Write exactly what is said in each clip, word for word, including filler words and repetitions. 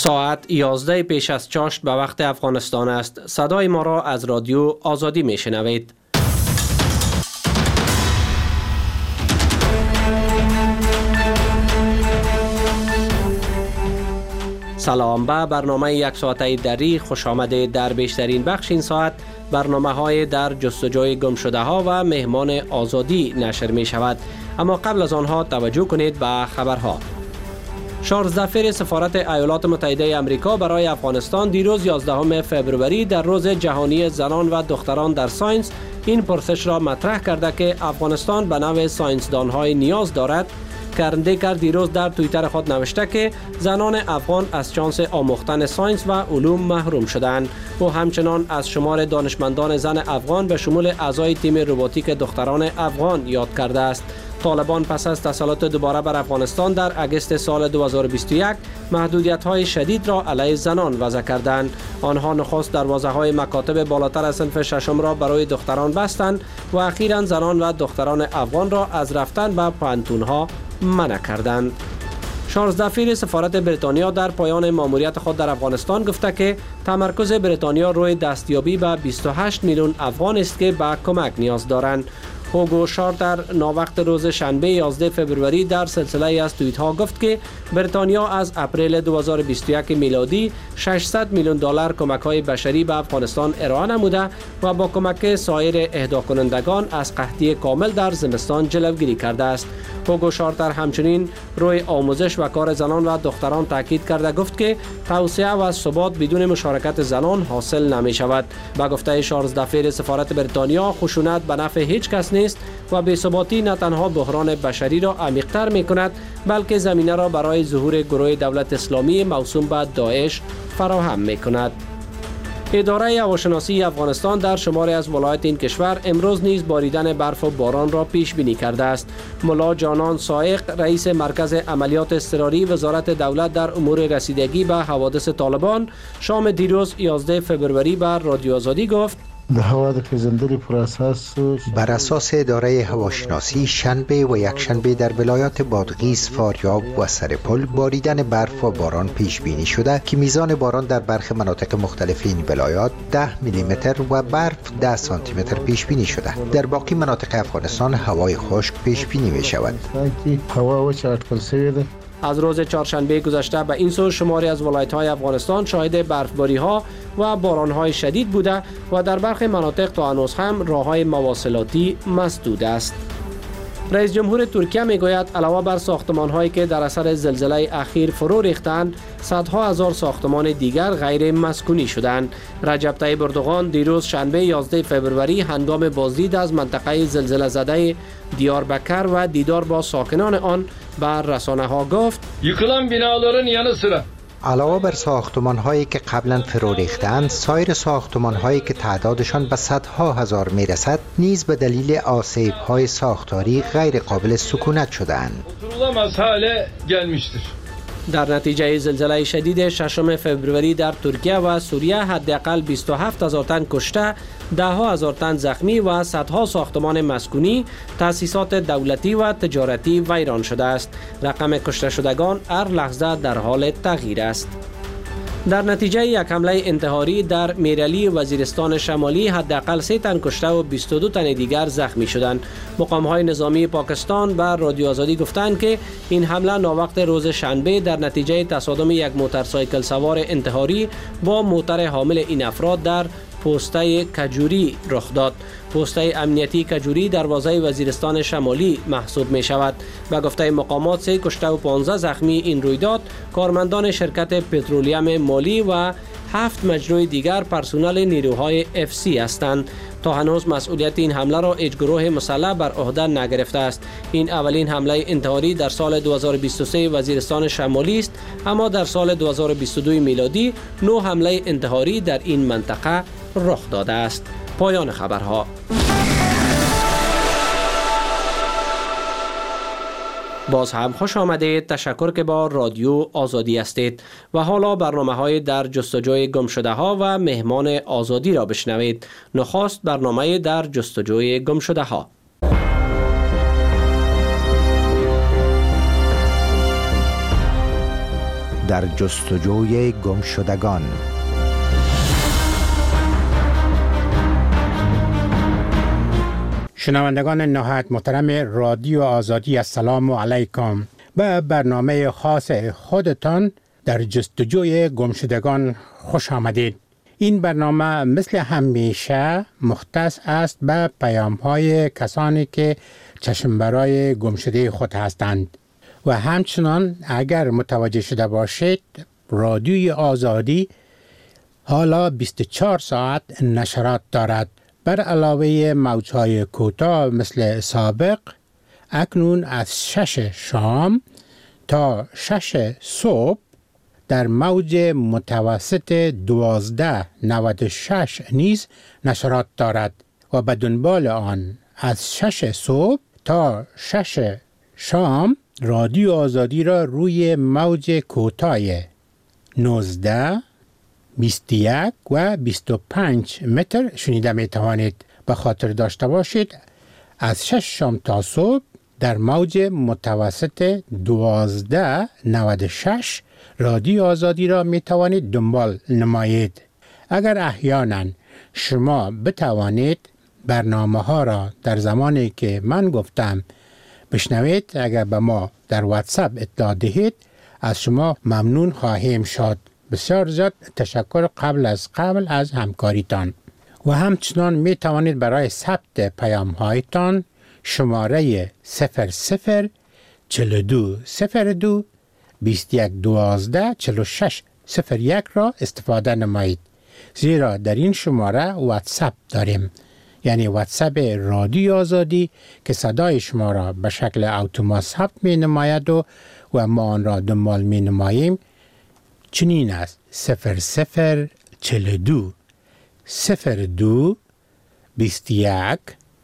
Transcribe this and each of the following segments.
ساعت یازده پیش از چاشت به وقت افغانستان است. صدای ما را از رادیو آزادی می شنوید. سلام، به برنامه یک ساعته دری خوش آمده. در بیشترین بخش این ساعت برنامه های در جستجوی گم شده ها و مهمان آزادی نشر می شود. اما قبل از آنها توجه کنید به خبرها. چارلز دفیر سفارت ایالات متحده آمریکا برای افغانستان دیروز یازدهم فوریه در روز جهانی زنان و دختران در ساینس این پرسش را مطرح کرده که افغانستان به نوع ساینسدان‌های نیاز دارد. کرندیکر دیروز در توییتر خود نوشته که زنان افغان از شانس آموختن ساینس و علوم محروم شدند. او همچنان از شمار دانشمندان زن افغان به شمول اعضای تیم روباتیک دختران افغان یاد کرده است. طالبان پس از تسلط دوباره بر افغانستان در اگست سال دو هزار و بیست و یک محدودیت‌های شدید را علیه زنان وضع کردند. آنها نخست دروازه‌های مکاتب بالاتر از صنف ششم را برای دختران بستند و اخیراً زنان و دختران افغان را از رفتن به پوهنتون‌ها منع کردند. چارلز دفیر سفارت بریتانیا در پایان ماموریت خود در افغانستان گفته که تمرکز بریتانیا روی دستیابی به بیست و هشت میلیون افغان است که به کمک نیاز دارند. هوگو شارتر ناوقت روز شنبه یازده فوریه در سلسله از توییت ها گفت که بریتانیا از اپریل دو هزار و بیست و یک میلادی ششصد میلیون دلار کمک های بشری به افغانستان ارائه نموده و با کمک سایر اهدا کنندگان از قحطی کامل در زمستان جلوگیری کرده است. هوگو شارتر همچنین روی آموزش و کار زنان و دختران تاکید کرده گفت که توسعه و ثبات بدون مشارکت زنان حاصل نمی شود. با گفته چارلز دفیر سفارت بریتانیا، خشونت به نفع هیچ کس نیست و بی‌ثباتی نه تنها بحران بشری را عمیق‌تر می‌کند بلکه زمینه را برای ظهور گروه دولت اسلامی موسوم به داعش فراهم می‌کند. اداره هواشناسی افغانستان در شماری از ولایات این کشور امروز نیز باریدن برف و باران را پیش بینی کرده است. ملا جانان سائق، رئیس مرکز عملیات اضطراری وزارت دولت در امور رسیدگی به حوادث طالبان، شام دیروز یازده فوریه بر رادیو آزادی گفت: بر اساس اداره هواشناسی شنبه و یکشنبه در ولایات بادغیس، فاریاب و سرپل باریدن برف و باران پیش بینی شده که میزان باران در برخی مناطق مختلف این ولایات ده میلی متر و برف ده سانتی متر پیش بینی شده. در باقی مناطق افغانستان هوای خشک پیش بینی می شود. از روز چهارشنبه گذشته به این سو شماری از ولایت‌های افغانستان شاهد برفباری‌ها و باران‌های شدید بوده و در برخی مناطق تا هنوز هم راه‌های مواصلاتی مسدود است. رئیس جمهور ترکیه میگوید علاوه بر ساختمان‌هایی که در اثر زلزله اخیر فرو ریختند، صدها هزار ساختمان دیگر غیر مسکونی شدند. رجب طیب اردوغان دیروز شنبه یازده فوریه هنگام بازدید از منطقه زلزله زده دیاربکر و دیدار با ساکنان آن بر رسانه‌ها گفت: یکلان بیناların yanı sıra علاوه بر ساختمان هایی که قبلا فرو ریختند، سایر ساختمان هایی که تعدادشان به صدها هزار می رسد نیز به دلیل آسیب های ساختاری غیر قابل سکونت شدند. oturulamaz hale gelmiştir. در نتیجه زلزله شدید ششم فوریه در ترکیه و سوریه حداقل بیست و هفت هزار تن کشته، ده هزار تن زخمی و صدها ساختمان مسکونی، تأسیسات دولتی و تجارتی ویران شده است. رقم کشته شدگان هر لحظه در حال تغییر است. در نتیجه یک حمله انتحاری در میرلی وزیرستان شمالی حداقل سه تن کشته و بیست و دو تن دیگر زخمی شدند. مقام‌های نظامی پاکستان بر رادیو آزادی گفتند که این حمله ناوقت روز شنبه در نتیجه تصادم یک موتورسایکل سوار انتحاری با موتر حامل این افراد در پوسته کجوری رخ داد. پوسته امنیتی کجوری دروازه وزیرستان شمالی محسوب می شود. به گفته مقامات سه کشته و پانزده زخمی این رویداد کارمندان شرکت پترولیم مالی و هفت مجموعه دیگر پرسنل نیروهای اف سی هستند. تا هنوز مسئولیت این حمله را هیچ گروه مسلح بر عهده نگرفته است. این اولین حمله انتحاری در سال دو هزار و بیست و سه وزیرستان شمالی است، اما در سال دو هزار و بیست و دو میلادی نو حمله انتحاری در این منطقه رخ داده است. پایان خبرها. باز هم خوش آمدید. تشکر که با رادیو آزادی هستید و حالا برنامه های در جستجوی گم شده ها و مهمان آزادی را بشنوید. نخست برنامه در جستجوی گم شده ها. در جستجوی گمشدگان. شنوندگان نهایت محترم رادیو آزادی، السلام علیکم. به برنامه خاص خودتان در جستجوی گمشدگان خوش آمدید. این برنامه مثل همیشه مختص است به پیام‌های کسانی که چشم برای گمشده خود هستند و همچنان اگر متوجه شده باشید رادیوی آزادی حالا بیست و چهار ساعت نشرات دارد. بر علاوه موجهای کوتاه مثل سابق، اکنون از شش شام تا شش صبح در موج متوسط دوازده نود و شش نیز نشرات دارد و به دنبال آن از شش صبح تا شش شام رادیو آزادی را روی موج کوتاه نوزده، بیست و یک و بیست و پنج متر شنیده می توانید. به خاطر داشته باشید از شش شام تا صبح در موج متوسط دوازده نود و شش رادیو آزادی را می توانید دنبال نمایید. اگر احیانا شما بتوانید برنامه ها را در زمانی که من گفتم بشنوید، اگر به ما در واتساپ اطلاع دهید از شما ممنون خواهیم شد. بسیار زیاد تشکر قبل از قبل از همکاریتان. و همچنان می توانید برای ثبت پیام هایتان شماره صفر صفر چهل و دو صفر دو بیست و یک دوازده چهل و شش صفر یک را استفاده نمایید، زیرا در این شماره واتساپ داریم، یعنی واتساپ رادیو آزادی که صدای شما را به شکل اتومات ثبت می نماید و و ما آن را دنبال می نماییم. چنین است: صفر صفر چهل و دو صفر دو بیست و یک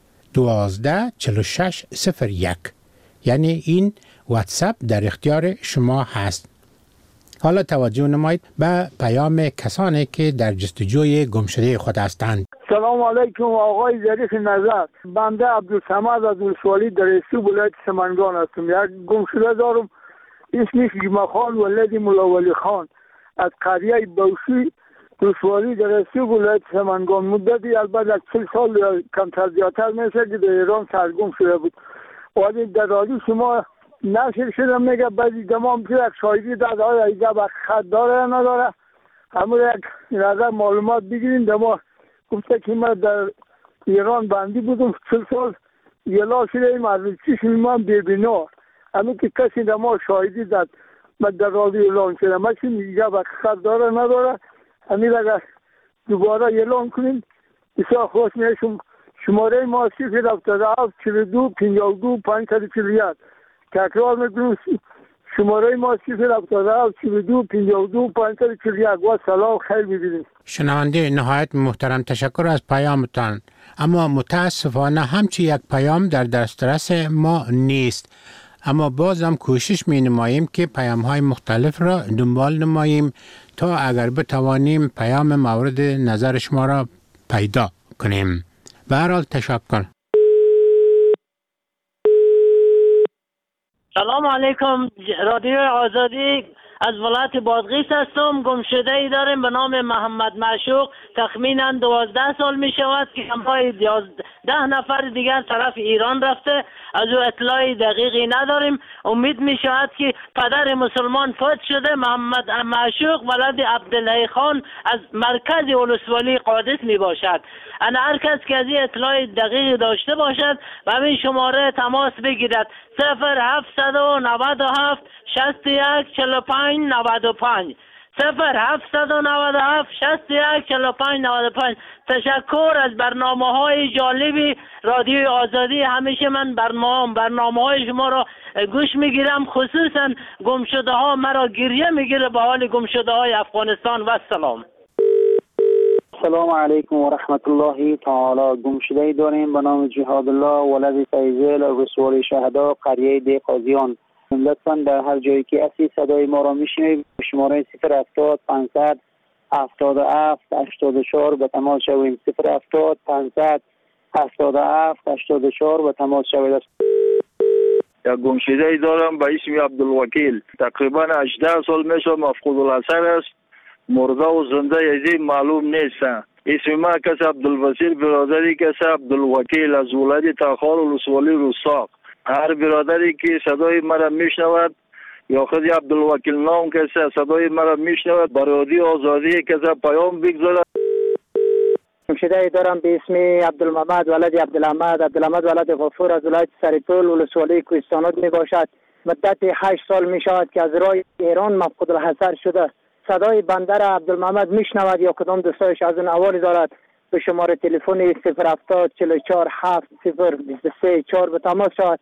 دوازده چهل و شش صفر یک. یعنی این واتساپ در اختیار شما هست. حالا توجه نمایید به پیام کسانی که در جستجوی گمشده خود هستند. سلام علیکم آقای ظریف نظر. بنده عبدالصمد از ولسوالی در استو ولایت سمنگان هستم. یک گمشده دارم اسمش جمعه خان ولد مولا ولی خان از قریه بوشی ولسوالی در استو ولایت سمنگان. مدتی البته از چهل سال یا کمتر زیادتر میشه که در ایران سرگم شده بود. ولی در رادیو شما نشر شده میگه بعضی دمام که یک شاهدی داده های ایجا با خط داره یا نداره، همون یک نظر معلومات بگیریم. دما گفته که من در ایران بندی بودم چل سال یلا شده ایم از چشم من ببینا، همین که کسی دما شاهدی داد من در رادیو اعلان شده. من چون ایجا با خط داره نداره، همین اگر دوباره اعلان کنیم بسیار خوش میشم. شماره ما صفر هفتاد و هفت چهل و دو پنجاه و دو پانصد و چهل و یک. تکرار میکنم شماره ما صفر هفتاد و هفت چهل و دو پنجاه و دو پانصد و چهل و یک. و سلام خیر ببینید. شنونده نهایت محترم، تشکر از پیامتان، اما متاسفانه همچی یک پیام در دسترس ما نیست، اما بازم کوشش می نماییم که پیام های مختلف را دنبال نماییم تا اگر بتوانیم پیام مورد نظر شما را پیدا کنیم. به هر حال تشکر. سلام علیکم، رادیو آزادی از ولایت بادغیس هستم. گمشده ای داریم به نام محمد معشوق، تخمینا دوازده سال می شود که همراه ده نفر دیگر طرف ایران رفته. از او اطلاعی دقیقی نداریم. امید می شود که پدر مسلمان فوت شده. محمد معشوق ولد عبدالله خان از مرکز ولسوالی قادس می باشد. انا هر کس که از این اطلاع دقیقی داشته باشد و همین شماره تماس بگیرد: صفر هفتصد و نود و هفت شصت و یک چهل و پنج نود و پنج صفر هفتصد و نود و هفت شصت و یک چهل و پنج نود و پنج. تشکر از برنامه های جالبی رادیو آزادی. همیشه من برنامه برنامه های شما را گوش میگیرم، خصوصا گمشده ها مرا گریه میگیره به حال گمشده های افغانستان. و سلام. السلام علیکم و رحمت الله تعالی. گمشده داریم به نام جهاد الله ولد فیضل رسول شهدا قریه دی قاضیان. لطفاً در هر جایی که اسی صدای ما را میشنوید شماره صفر هفتاد پانصد هفتاد و هفت هشتاد و چهار به تماس شویم. صفر هفتاد پانصد هفتاد و هفت هشتاد و چهار به تماس شوید. یک گمشده دارم به اسم عبدالوکیل. تقریبا هجده سال میشه مفقود الاثر است. مرده و زنده یزی معلوم نیست. اسم ما کس عبدالوسیل، برادری کس عبدالوکیل از ولایت تاخار ولسوالی رستاق. هر برادری که صدای مرا میشنود یا خود عبدالوکیل نام کسی صدای مرا میشنود برادری آزادی کسی پیام بگذارد. گمشده دارم به اسم عبدالمحمد ولد عبدالحمد. عبدالحمد ولد غفور از ولایت سرپل ولسوالی کوهستانات می باشد. مدت هشت سال می شود که از راه ایران مفقود الحضر شده. صدای بنده را عبدالمحمد میشنود یا کدام دوستایش از اون احوالی دارد به شماره تلفن صفر هفتاد چهل و چهار هفت صفر بیست و سه چهار به تماس شود.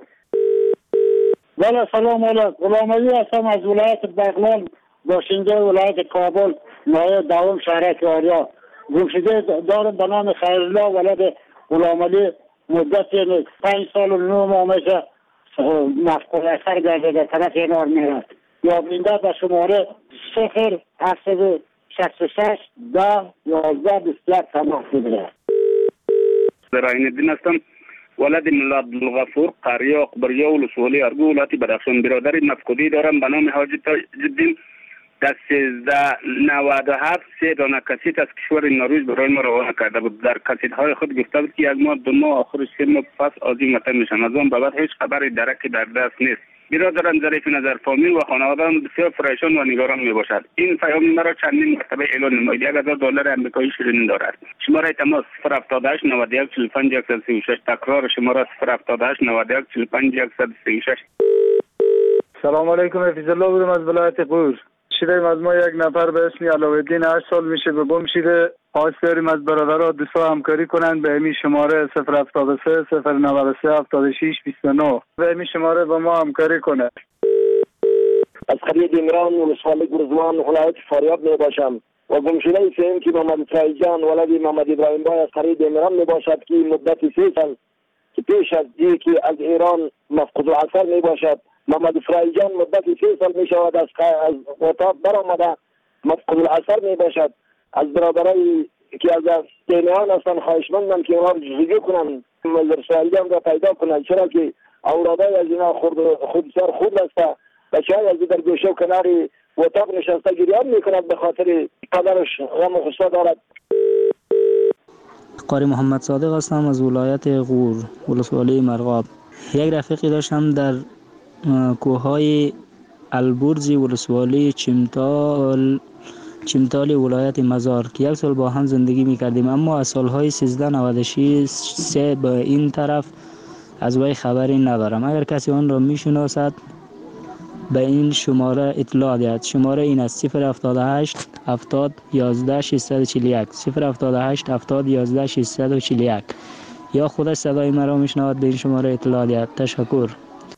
بله سلام علیکم. غلام علی هستم از ولایت بغلان باشنده ولایت کابل نایب دوم شهرک آریا. گمشده دارم به نام خیرالله ولد غلام علی. مدت پنج سال و نه ماه میشه مفقود اثر گردیده طرف اینار میرد. یا بینده به شماره صفر هفت شست و شش ده یازده بیست و یک تماس بگیرد. زراین الدین هستم ولد ملا عبدالغفور قریه اقبریه ولسوالی ارگو ولایت بدخشان. برادر مفقودی دارم به نام حاجی تاج‌الدین. در سیزده نود و هفت سه دانه کسیت از کشور نروژ برای ما روانه کرده بود. در کسیت‌های خود گفته بود که یک ماه دو ماه آخرش سه ماه پس از این وطن میشن. از آن بعد هیچ خبری درکی در دست نیست. برادرم ظریف نظر فامیل و خانواده‌ام بسیار پریشان و نگران می باشد. این پیام مرا چندین مرتبه اعلان نمایید. یک هزار دلار آمریکایی شیرین دارد. شماره تماس صفر هفتاد و هشت نود و یک چهل و پنج صد و سی و شش. تکرار شماره صفر هفتاد و هشت نود و یک چهل و پنج صد و سی و شش. سلام علیکم. حفیظ الله بودم از ولایت قور. شیریم از ما یک نفر به اسم علاءالدین هشت سال میشه به گم شده. خواست داریم از برادرها دوستا همکاری کنند به همین شماره صفر هفتاد و سه صفر نود و سه هفتاد و شش بیست و نه به همین شماره با ما همکاری کنند. از خرید عمران ولسوالی گرزوان ولایت فاریاب می باشم و گمشده سیم که محمد فرایجان ولد محمد ابراهیم بای از خرید عمران می باشد که مدت سه سال که پیش از دی که از ایران مفقود الاثر می باشد. محمد فرایجان مدت سه سال می شود از از وطن برآمده مفقود الاثر می باشد. از برادرای که از دینیان هستن خواهشمندم که اونا جزگی کنن مزر فرایجان را پیدا کنن، چرا که اولادای از اینا خود خود بسیار خود است. بچه های از در گوشه و کناری اتاق نشسته گریان میکند به خاطر قدرش غم و غصه دارد. قاری محمد صادق هستم از ولایت غور ولسوالی مرغاب. یک رفیقی داشتم در کوههای البرز ولسوالی چمتال چمتال ولایت مزار که یک سال با هم زندگی میکردیم، اما از سالهای سیزده نود و شش سه به این طرف از وی خبری ندارم. اگر کسی آن را میشناسد به این شماره اطلاع دهد. شماره این است صفر هفتاد و هشت هفتاد یازده ششصد و چهل و یک صفر هفتاد و هشت هفتاد یازده ششصد و چهل و یک. یا خودش صدای مرا میشنود به این شماره اطلاع دهد. تشکر.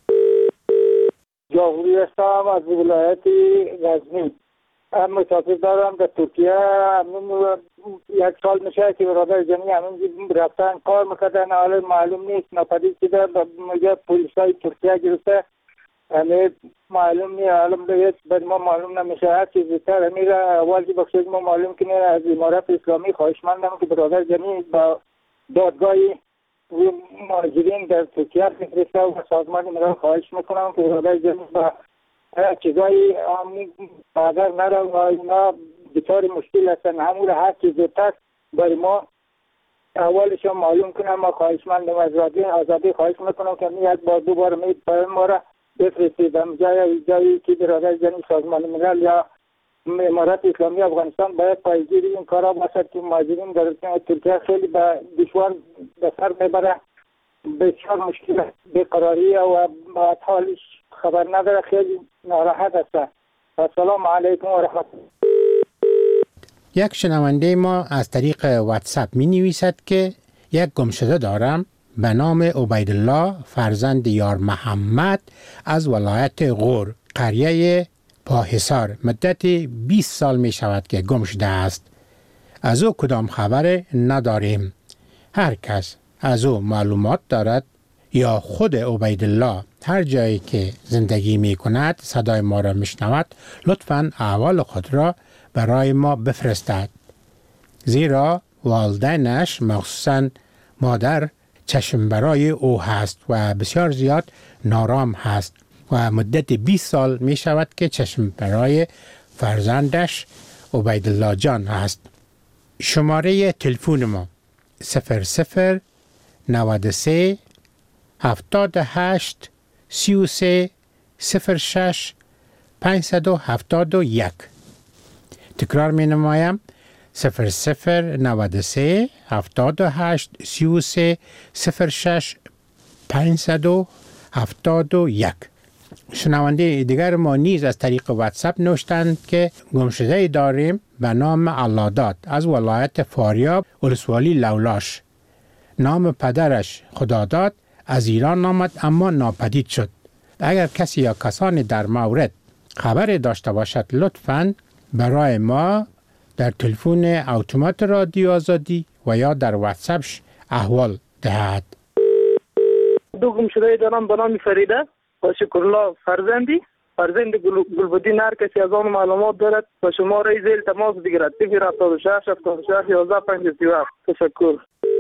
جاهوری هستم از ولایت غزنی. هم مسافر دارم در ترکیه. یک سال میشه که برادر جمعی همین رفتن کار میکردن، حالا معلوم نیست ناپدید شده. مجا پولیسای ترکیه گرفته، همه معلوم نیست. حالا باید بعد ما معلوم نمیشه هر چیزی تر همین را اول که بخشید ما معلوم کنه. از امارت اسلامی خواهشمندم که برادر جمعی با دادگاهی مهاجرین در ترکیه بفرسته و سازمان ملل خواهش میکنم که برادر جمعی با چیزایی اگر نره و اینا بطور مشکل هستن همون هر چیز زودتر برای ما اولش معلوم کنم. ما خواهشمندم از رادیو آزادی خواهش میکنم که می یک بار دو بار می پیام ما را بفرستیدم جای جایی که برادر جمعی سازمان ملل یا امارت اسلامی افغانستان باید پایگیر این کارا باشد که مهاجرین در ترکیه خیلی به دشوار به سر میبره، بسیار مشکل بیقراری و با حالش خبر نداره، خیلی ناراحت است. السلام علیکم و رحمت الله. یک شنونده ما از طریق واتساپ می نویسد که یک گمشده دارم به نام عبیدالله فرزند یار محمد از ولایت غور قریه پاحصار. مدت بیست سال می شود که گم شده است. از او کدام خبر نداریم. هر کس از او معلومات دارد یا خود عبیدالله هر جایی که زندگی می کند صدای ما را می شنود لطفاً احوال خود را برای ما بفرستد، زیرا والدینش مخصوصاً مادر چشم برای او هست و بسیار زیاد نارام هست و مدت بیست سال می شود که چشم برای فرزندش عبیدالله جان هست. شماره تلفن ما صفر صفر نود و سه هفتاد و هشت سی و سه صفر شش پانصد و هفتاد و یک. تکرار می نمایم صفر صفر نود و سه هفتاد و هشت سی و سه صفر شش پانصد و هفتاد و یک. شنونده دیگر ما نیز از طریق واتساپ نوشتند که گمشده داریم به نام اللهداد از ولایت فاریاب ولسوالی لولاش. نام پدرش خداداد از ایران آمد اما ناپدید شد. اگر کسی یا کسانی در مورد خبر داشته باشد لطفاً برای ما در تلفن اتومات رادیو آزادی و یا در واتساپش احوال دهد. دو گمشده دارم به نام فریده و شکرالله فرزندی فرزند گلبدین. هر کسی از آن معلومات دارد و شماره زیل تماس بگیرد صفر هفتاد و شش هفتاد و شش یازده پنجاه و هفت. تشکر.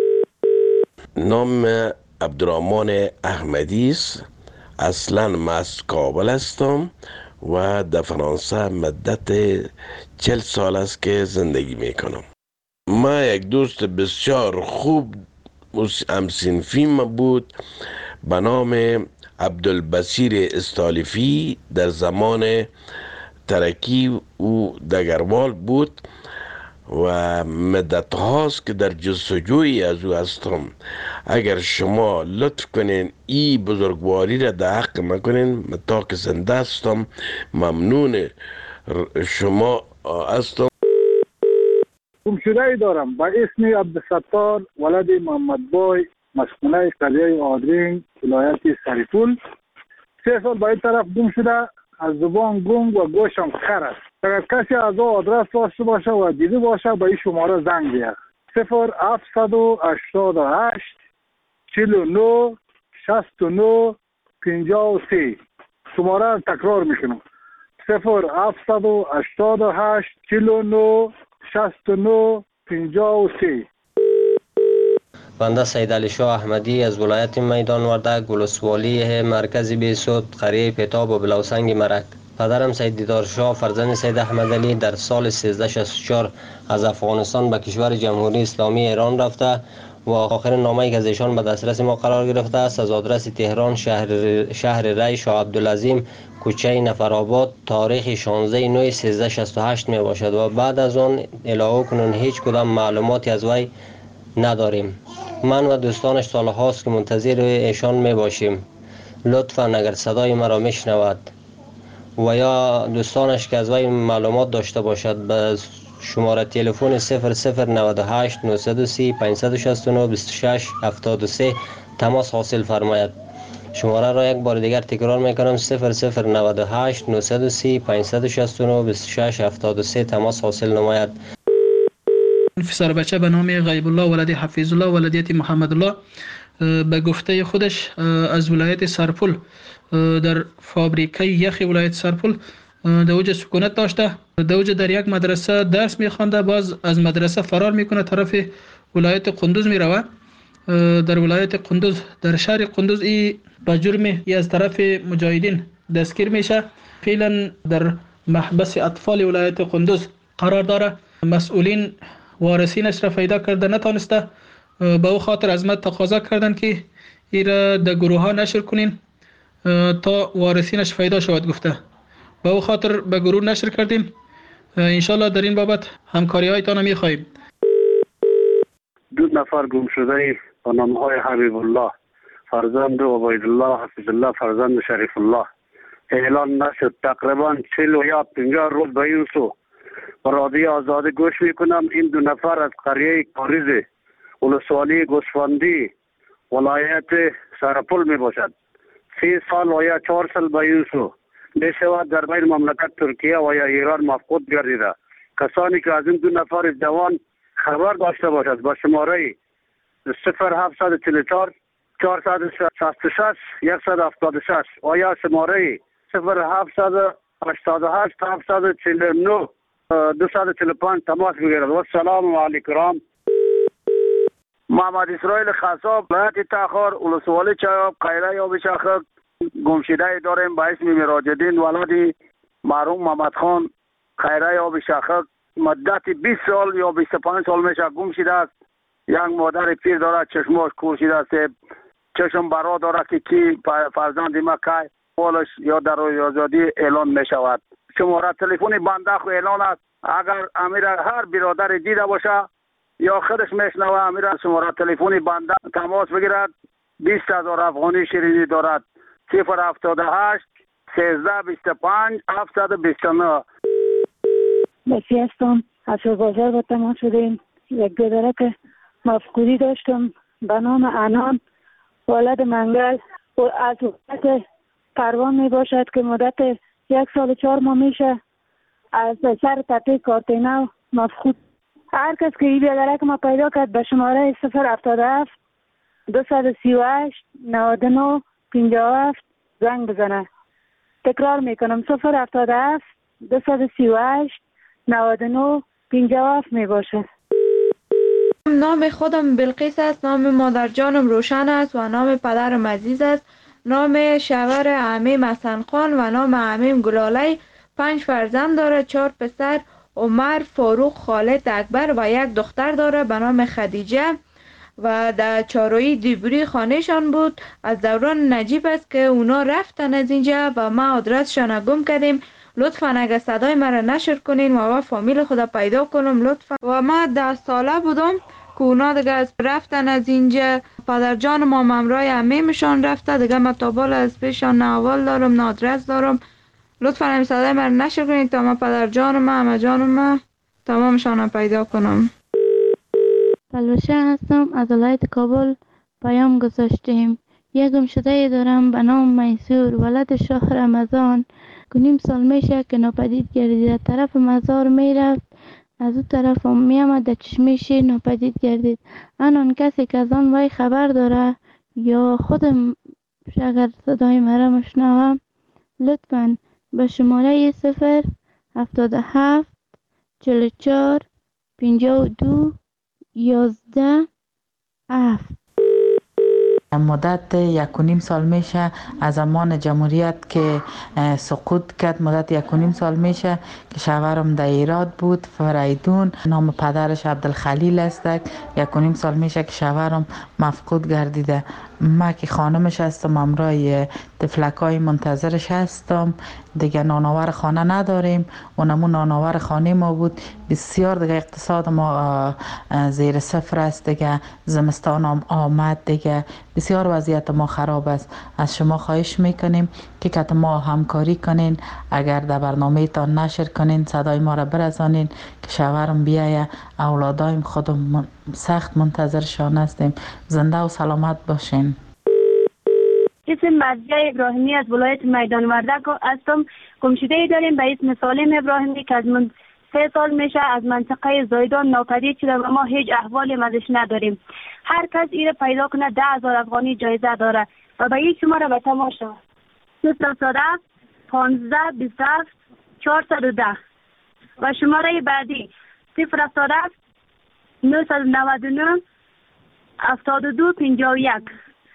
نام عبدالرحمن احمدی است. اصلا من از کابل هستم و در فرانسه مدت چل سال است که زندگی میکنم. ما یک دوست بسیار خوب همسنفی ما بود به نام عبدالبصیر استالیفی. در زمان ترکی او دگروال بود و مدت هاست که در جستجوی از او هستم. اگر شما لطف کنین ای بزرگواری را در حق مکنین، من تا که زنده هستم ممنون شما هستم. گمشده ای دارم با اسم عبدالستار ولد محمد بای، مسکونه قریه آدرین، ولایت سرپول. سه سال به این طرف گم شده، از زبان گم و گوشم خر است. اگر کسی از او آدرس داشته باشه و دیده باشه به این شماره زنگ بیاد صفر هفتصد و هشتاد و هشت چهل و نه شصت و نه پنجاه و سه. شماره را تکرار میکنم صفر هفتصد و هشتاد و هشت چهل و نه شصت و نه پنجاه و سه. بنده سید علی شاه احمدی از ولایت میدان وردک ولسوالی مرکزی بیسود قریه پتاب و بلوسنگ مرک. پدرم سید دیدار شاه فرزند سید احمد علی در سال سیزده شصت و چهار از افغانستان به کشور جمهوری اسلامی ایران رفته و آخرین نامه‌ای که از ایشان به دسترس ما قرار گرفته است از آدرس تهران شهر شهر ری شاه عبدالعظیم کوچه نفرآباد تاریخ شانزده نه سیزده شصت و هشت می باشد و بعد از آن الهو کنون هیچ کدام معلوماتی از وی نداریم. من و دوستانش سال هاست که منتظر ایشان می باشیم. لطفاً اگر صدای مرا میشنود و یا دوستانش که از وی معلومات داشته باشد به شماره تلفن صفر صفر نود و هشت نهصد و سی پانصد و شصت و نه بیست و شش هفتاد و سه تماس حاصل فرماید. شماره را یک بار دیگر تکرار میکنم صفر صفر نود و هشت نهصد و سی پانصد و شصت و نه بیست و شش هفتاد و سه تماس حاصل نماید. افسر بچه به نام غیب الله ولد حفیظ الله ولدیت محمد الله به گفته خودش از ولایت سرپل در فابریکه یخ ولایت سرپل در اوج سکونت داشته. در اوج در یک مدرسه درس میخوانده، باز از مدرسه فرار میکنه طرف ولایت قندوز میروه. در ولایت قندوز در شهر قندوز ای به جرم ای از طرف مجاهدین دستگیر میشه. فعلا در محبس اطفال ولایت قندوز قرار داره. مسئولین وارثینش را پیدا کرده نتانسته، به او خاطر از ما تقاضا کردن که ای را در گروه ها نشر کنین تا وارثینش پیدا شود. گفته به او خاطر به گروه نشر کردیم. انشالله در این بابت همکاری هایتان میخواهیم. دو نفر گم شده با نام های حبیب الله فرزند عبیدالله حفیظ الله فرزند شریف الله اعلان نشد. تقریبا چهل و یا پنجاه روز به این سو با رادیو آزادی گوش میکنم. این دو نفر از قریه کاریز ولسوالی گوسفندی ولایت سرپل می باشد. سی سال و یا چهار سال به این سو می شود در بین مملکت ترکیه و یا ایران مفقود گردیده. کسانی که از این دو نفر جوان خبر داشته باشد با شماره صفر هفتصد و چهل و چهار چهارصد و شصت و شش صد و هفتاد و شش و یا شماره صفر هفتصد و هشتاد و هشت هفتصد و چهل و نه دویست و چهل و پنج تماس بگیرد. و السلام علیکم. محمد اسرائیل خصاب ولایت تخار ولسوالی چایاب قیره یا شاخک گمشده داریم به اسم میراجدین ولد مرحوم محمد خان قیره یا شاخک مدت بیست سال یا بیست و پنج سال میشه گم شده است. یک مادر پیر دارد چشماش کور شده است، چشم برا دارد که کی فرزند ما که بالش یا در روی آزادی اعلان می شود. شماره تلفن بنده خو اعلان است، اگر امیر هر برادر دیده باشه یا خودش میشنوه امیر شماره تلفن بنده تماس بگیرد. بیست هزار افغانی شیرینی دارد. صفر هفتاد و هشت سیزده بیست و پنج هفتصد و بیست و نه. بسی هستم از بازار با تماس شدیم. یک گذره که مفقودی داشتم به نام انان ولد منگل و از وقت پروان می باشد که مدت یک سال و چهار ماه میشه از سر تپه کارتینو مفقود. هر کس که این بیادره که ما پیدا کرد به شماره صفر هفتاد و هفت دویست و سی و هشت نود و نه پنجاه و هفت زنگ بزنه. تکرار میکنم صفر هفتاد و هفت دویست و سی و هشت نود و نه پنجاه و هفت می باشه. نام خودم بلقیس است، نام مادر جانم روشن است و نام پدرم عزیز است. نام شوهر عمیم حسن خان و نام عمیم گلالی. پنج فرزند داره، چهار پسر عمر، فاروق، خالد، اکبر و یک دختر داره به نام خدیجه و در چارویی دیبری خانهشان بود. از دوران نجیب است که اونا رفتن از اینجا و ما آدرسشان گم کردیم. لطفا اگه صدای مرا نشر کنین و ما فامیل خدا پیدا کنم لطفا. و ما ده ساله بودم که اونا دیگه از رفتن از اینجا. پدر جان ما ممرای عمیمشان رفته دیگه. ما تابال از پیشان نه اول دارم نه آدرس دارم. لطفا همین صدای مرا نشر کنین تا ما پدر جان ما همه جان ما تمامشان پیدا کنم. پلوشه هستم از ولایت کابل. پیام گذاشتیم. یک گمشده دارم به نام میسور ولد شاه رمضان که نیم سال میشه که ناپدید گردید. طرف مزار میرفت از او طرف هم میامد در چشمه شیر ناپدید گردید. آن کسی که از آن وی خبر داره یا خودم اگر صدای مرا مشنوم لطفا به شماره صفر هفتاد و هفت چهل و چهار پنجاه و دو یازده هفت. مدت یک و نیم سال میشه از زمان جمهوریت که سقوط کرد. مدت یک و نیم سال میشه که شوهرم در ایراد بود فریدون. نام پدرش عبدالخلیل است. یک و نیم سال میشه که شوهرم مفقود گردیده. ما که خانمش هستم امرای تفلکای منتظرش هستم. دیگه نانآور خانه نداریم. اونمون نانآور خانه ما بود. بسیار دیگه اقتصاد ما زیر صفر است. دیگه زمستان هم آمد دیگه بسیار وضعیت ما خراب است. از شما خواهش میکنیم که که ما همکاری کنین. اگر در برنامه تان نشر کنین صدای ما را برسانین که شوهرم بیایه. اولادایم خودم سخت منتظرشان هستیم. زنده و سلامت باشین. اسم مرضیه ابراهیمی از ولایت میدان وردک هستم. گمشده‌ای داریم به اسم سالم ابراهیمی که از من سه سال میشه از منطقه زایدان ناپدید شده و ما هیچ احوالی ازش نداریم. هر کس ایره پیدا کنه ده هزار افغانی جایزه داره و به این شماره به تماشا صفر هفتاد و هفت پانزده بیست و هفت چهارصد و ده و شماره بعدی صفر هفتاد و هفت نهصد و نود و نه هفتاد و دو پنجاه و یک.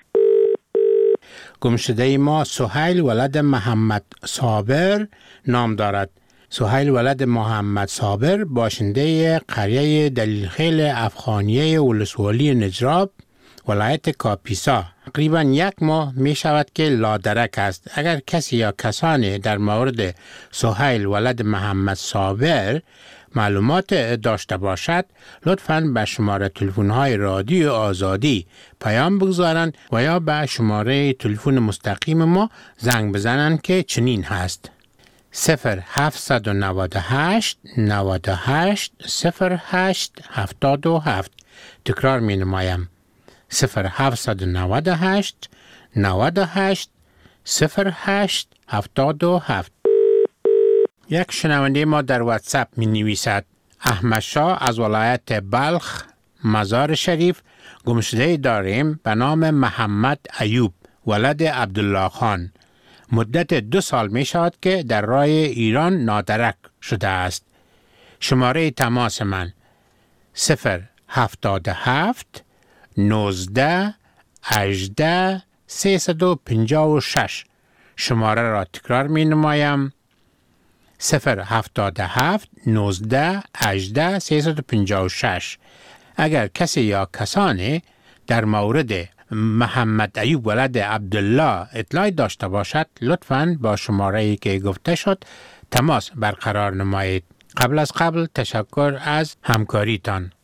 گمشده ما سهیل ولد محمد صابر نام دارد. سهیل ولد محمد صابر باشنده قریه دلیلخیل افغانیه ولسوالی نجراب ولایت کاپیسا. تقریبا یک ماه می شود که لادرک است. اگر کسی یا کسانی در مورد سهیل ولد محمد صابر معلومات داشته باشد لطفاً به شماره تلفن های رادیو آزادی پیام بگذارند و یا به شماره تلفن مستقیم ما زنگ بزنند که چنین هست: صفر هفتصد و نود و هشت نود و هشت صفر هشت هفتاد و هفت. تکرار می نمایم: صفر هفتصد و نود و هشت نود و هشت صفر هشت هفتاد و هفت. یک شنونده ما در واتساپ می نویسد: احمد شاه از ولایت بلخ مزار شریف گمشده داریم به نام محمد ایوب ولد عبدالله خان. مدت دو سال می شود که در راه ایران نادرک شده است. شماره تماس من صفر هفتاد و هفت نوزده هجده سیصد و پنجاه و شش. شماره را تکرار می نمایم: صفر هفتاد و هفت نوزده هجده سیصد و پنجاه و شش. اگر کسی یا کسانی در مورد محمد ایوب ولد عبدالله اطلاعی داشته باشد، لطفاً با شماره‌ای که گفته شد تماس برقرار نمایید. قبل از قبل تشکر از همکاریتان.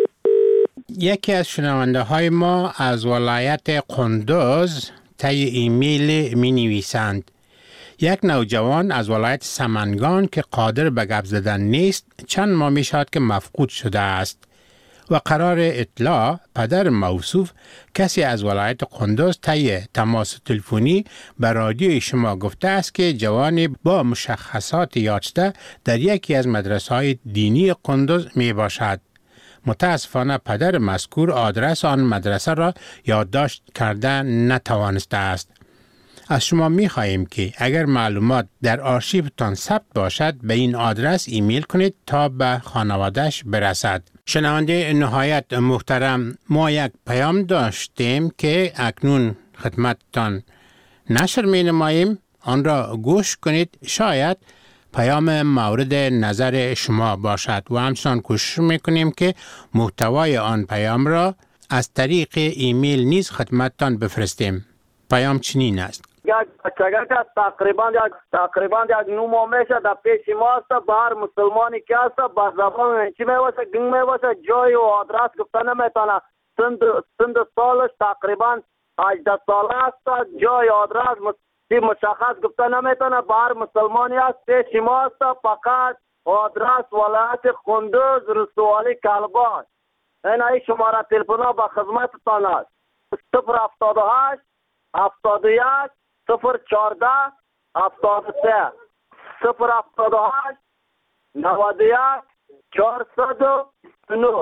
یکی از شنونده های ما از ولایت قندوز طی ایمیل می نویسند: یک نوجوان از ولایت سمنگان که قادر به گپ زدن نیست چند ماه می شود که مفقود شده است و قرار اطلاع پدر موصوف کسی از ولایت قندوز طی تماس تلفنی به رادیوی شما گفته است که جوانی با مشخصات یافته در یکی از مدرسه‌های دینی قندوز می باشد. متاسفانه پدر مذکور آدرس آن مدرسه را یادداشت کرده نتوانسته است. از شما می خواهیم که اگر معلومات در آرشیوتان ثبت باشد به این آدرس ایمیل کنید تا به خانواده‌اش برسد. شنونده نهایت محترم، ما یک پیام داشتیم که اکنون خدمتتان نشر می نماییم. آن را گوش کنید، شاید پیام مورد نظر شما باشد و همچنان کوشش می کنیم که محتوای آن پیام را از طریق ایمیل نیز خدمتتان بفرستیم. پیام چنین است: یک بچگه که تقریبا یک تقریبا یک نو ماه میشه در پیش ما است. به هر مسلمانی که است با زبان چی میواسه گنگ میواسه جای و آدرس گفته نمیتونه. سند سند سالش تقریبا هجده ساله است. جای آدرس مشخص گفته نمیتونه. به هر مسلمانی است پیش ما است. فقط آدرس ولایت قندوز رسوالی کلباش. این ای شماره تلفن ها به خدمتتان است: صفر هفتاد و هشت هفتاد و یک صفر چهارده هفتاد و سه صفر هفتاد و هشت نود و یک چهارصد و نه.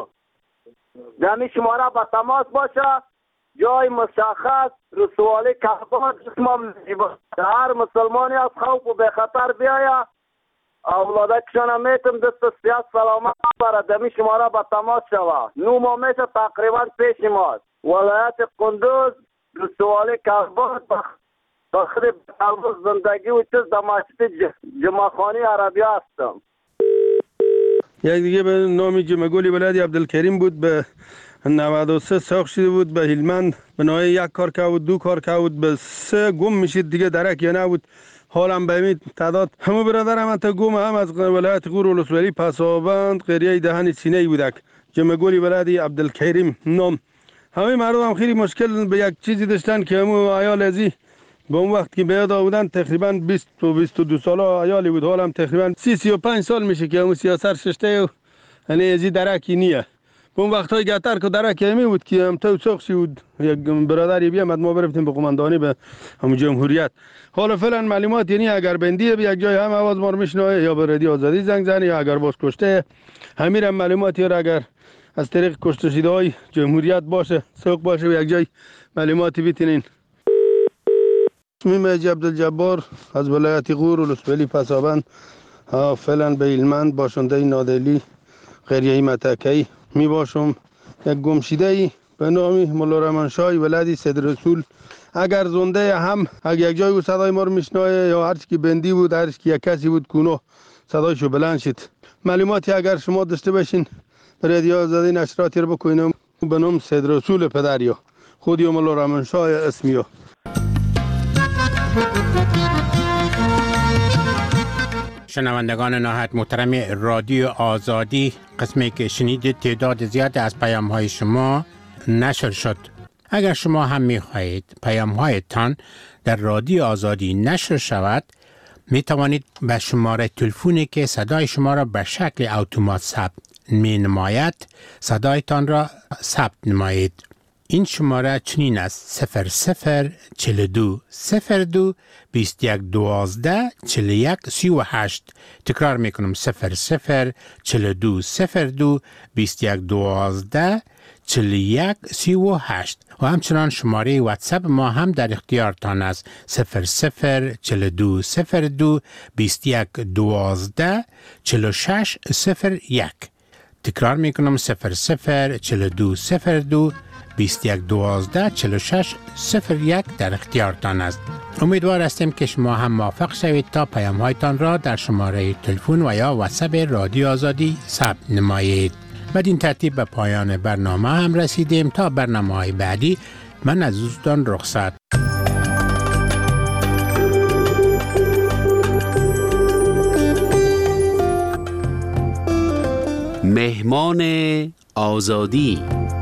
دمی شماره به تماس باشه. جای مشخص رسوالی کهبان جسمم هر مسلمانی از خوف و به خطر بیاید. اولاده کشانه میتم دست سیاست سلامت برد. دمی شماره به تماس شوه. نو ما میشه تقریبا پیش ماست. ولایت قندوز رسوالی کهبان داخل قلب زندگی و چیز در مسجد جمعخانی عربی هستم. یک دیگه به نام جمعگولی ولادی عبدالکریم بود، به نود و سه ساخت شده بود به هلمند. به نوعی یک کار که بود دو کار که بود به سه گم میشید دیگه درک یا نبود. حالم به این تعداد همه برادرم هم تا گم هم از ولایت غور ولسوالی پسابند قریه دهن سینه بودک. جمعگولی ولادی عبدالکریم نام. همه مردم هم خیلی مشکل به یک چیزی داشتن که همون عیال ازی به اون وقت که بیاد بودن تقریبا بیست و بیست و دو ساله عیالی بود. حالا هم تقریبا سی سی و پنج سال میشه که همون سیاست ششته و یعنی ازی درکی نیه. به اون وقت های گتر که درکی همی بود که هم تو سخشی بود. یک برادری بیامد ما برفتیم به قماندانی به همون جمهوریت. حالا فعلا معلومات یعنی اگر بندیه به یک جای هم آواز ما رو میشنوه یا به رادیو آزادی زنگ زنه یا اگر باز کشته همین معلوماتی را اگر از طریق کشته شده های جمهوریت باشه سوق باشه و یک جای معلوماتی بیتینین. اسمیم عبدالجبار از ولایت غور ولسوالی پسابند فعلا به هلمند باشنده نادلی قریه متکی می باشم. یک گمشیده ای به نام مولا رحمانشاه ولدی صدر رسول اگر زنده هم اگر یک جای او صدای ما رو میشنوه یا هر چی که بندی بود هر چی که یک کسی بود کونو صدایشو بلند شد. معلوماتی اگر شما داشته باشین رادیو آزادی نشراتی رو بکنیم به نام صدر رسول پدریو خودی مولا رحمانشاه اسمیو. شنوندگان نهایت محترم رادیو آزادی، قسمی که شنیدید تعداد زیاد از پیام های شما نشر شد. اگر شما هم می خواهید پیام هایتان در رادیو آزادی نشر شود می توانید به شماره تلفنی که صدای شما را به شکل اتومات ثبت می نماید صدایتان را ثبت نمایید. این شماره چنین است: صفر صفر چل دو صفر دو بیست یک دوازده چل یک سی و هشت. تکرار میکنم: صفر صفر چل دو صفر دو بیست یک دوازده چل یک سی و هشت. و همچنان شماره واتساپ ما هم در اختیارتان است: صفر صفر چل دو صفر دو بیست یک دوازده چل شش صفر یک. تکرار میکنم: صفر صفر چل دو صفر دو بیست و یک دوازده چهل و شش صفر یک در اختیارتان است. امیدوار هستیم که شما هم موافق شوید تا پیام هایتان را در شماره تلفن و یا واتساپ رادیو آزادی ثبت نمایید. بدین ترتیب به پایان برنامه هم رسیدیم. تا برنامه های بعدی من از دوستان رخصت. مهمان آزادی.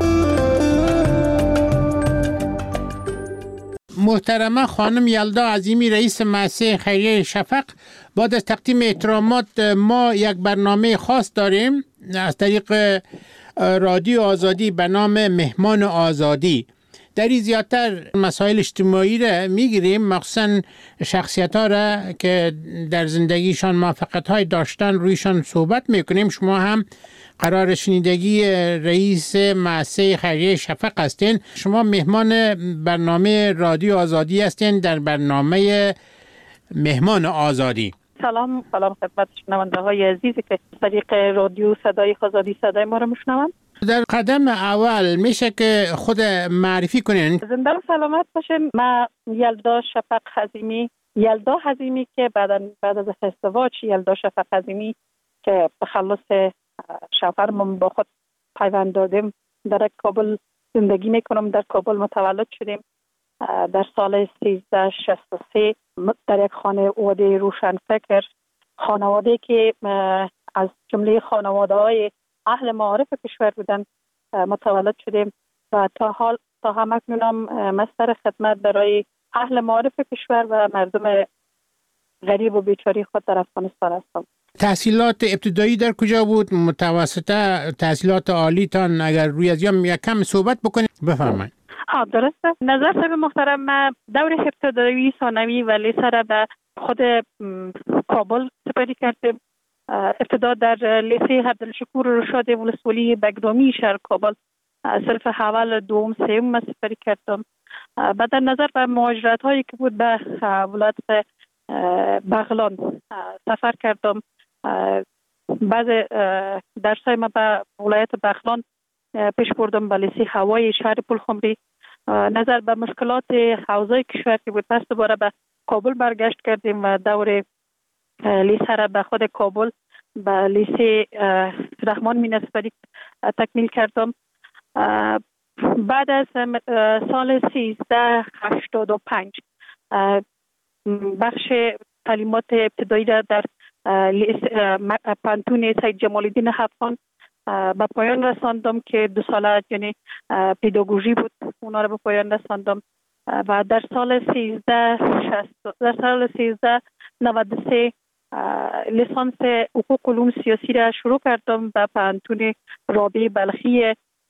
محترمه خانم یلدا عظیمی رئیس مؤسسه خیریه شفق، بعد از تقدیم احترامات ما یک برنامه خاص داریم از طریق رادیو آزادی به نام مهمان آزادی. در این زیادتر مسائل اجتماعی را میگیریم، مخصوصا شخصیت ها را که در زندگیشان موفقیت های داشتن رویشان صحبت میکنیم. شما هم قرار شنیدگی رئیس مؤسسه خیریه شفق هستین. شما مهمان برنامه رادیو آزادی هستین در برنامه مهمان آزادی. سلام سلام خدمت شنونده های عزیزی که طریق رادیو صدای آزادی صدای ما رو میشنوند. در قدم اول میشه که خود معرفی کنین. زنده و سلامت باشین. من یلدا شفق حزیمی، یلدا حزیمی که بعد بعد از ازدواج یلدا شفق حزیمی که به خلاص شوهرم با خود پیوند دادیم در کابل زندگی میکنم. در کابل متولد شدیم در سال سیزده شصت و سه در یک خانواده روشنفکر، خانواده که از جمله خانواده های اهل معارف کشور بودن متولد شدیم و تا حال تا همکنونم مستر خدمت برای اهل معارف کشور و مردم غریب و بیچاری خود در افغانستان هستم. تحصیلات ابتدایی در کجا بود؟ متوسطه، تحصیلات عالی تان اگر روی از یا کم صحبت بکنید بفرمایید. ها درسته. نظر صاحب محترم، من دور ابتدایی، ثانوی و لیسه را به خود کابل سپری کردم. ابتدا در لیسه عبدالشکور رشاد ولسوالی بگرامی شهر کابل صرف اول دوم سوم سپری کردم. بعد در نظر به مهاجرت هایی که بود به ولایت بغلان سفر کردم. بعد درسای ما به ولایت بغلان پیش بردم به لیسه هوایی شهر پلخمری. نظر به مشکلات حوزه کشور که بود پس دوباره به کابل برگشت کردیم و دور لیسه را به خود کابل به لیسه رحمان مینسپری تکمیل کردم. بعد از سال سیزده هشتاد و پنج بخش تعلیمات ابتدایی را در پانتون سید جمال الدین افغان به پایان رساندم که دو ساله یعنی پداگوژی بود، اونا را به پایان رساندم و در سال سیزده در سال سیزده نود و سه لیسانس حقوق علوم سیاسی را شروع کردم به پانتون رابعه بلخی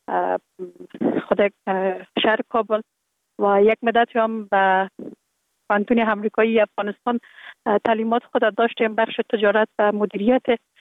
خود شهر کابل و یک مدت هم به پانتون امریکایی افغانستان تعلیمات خود داشتیم. بخش تجارت و مدیریت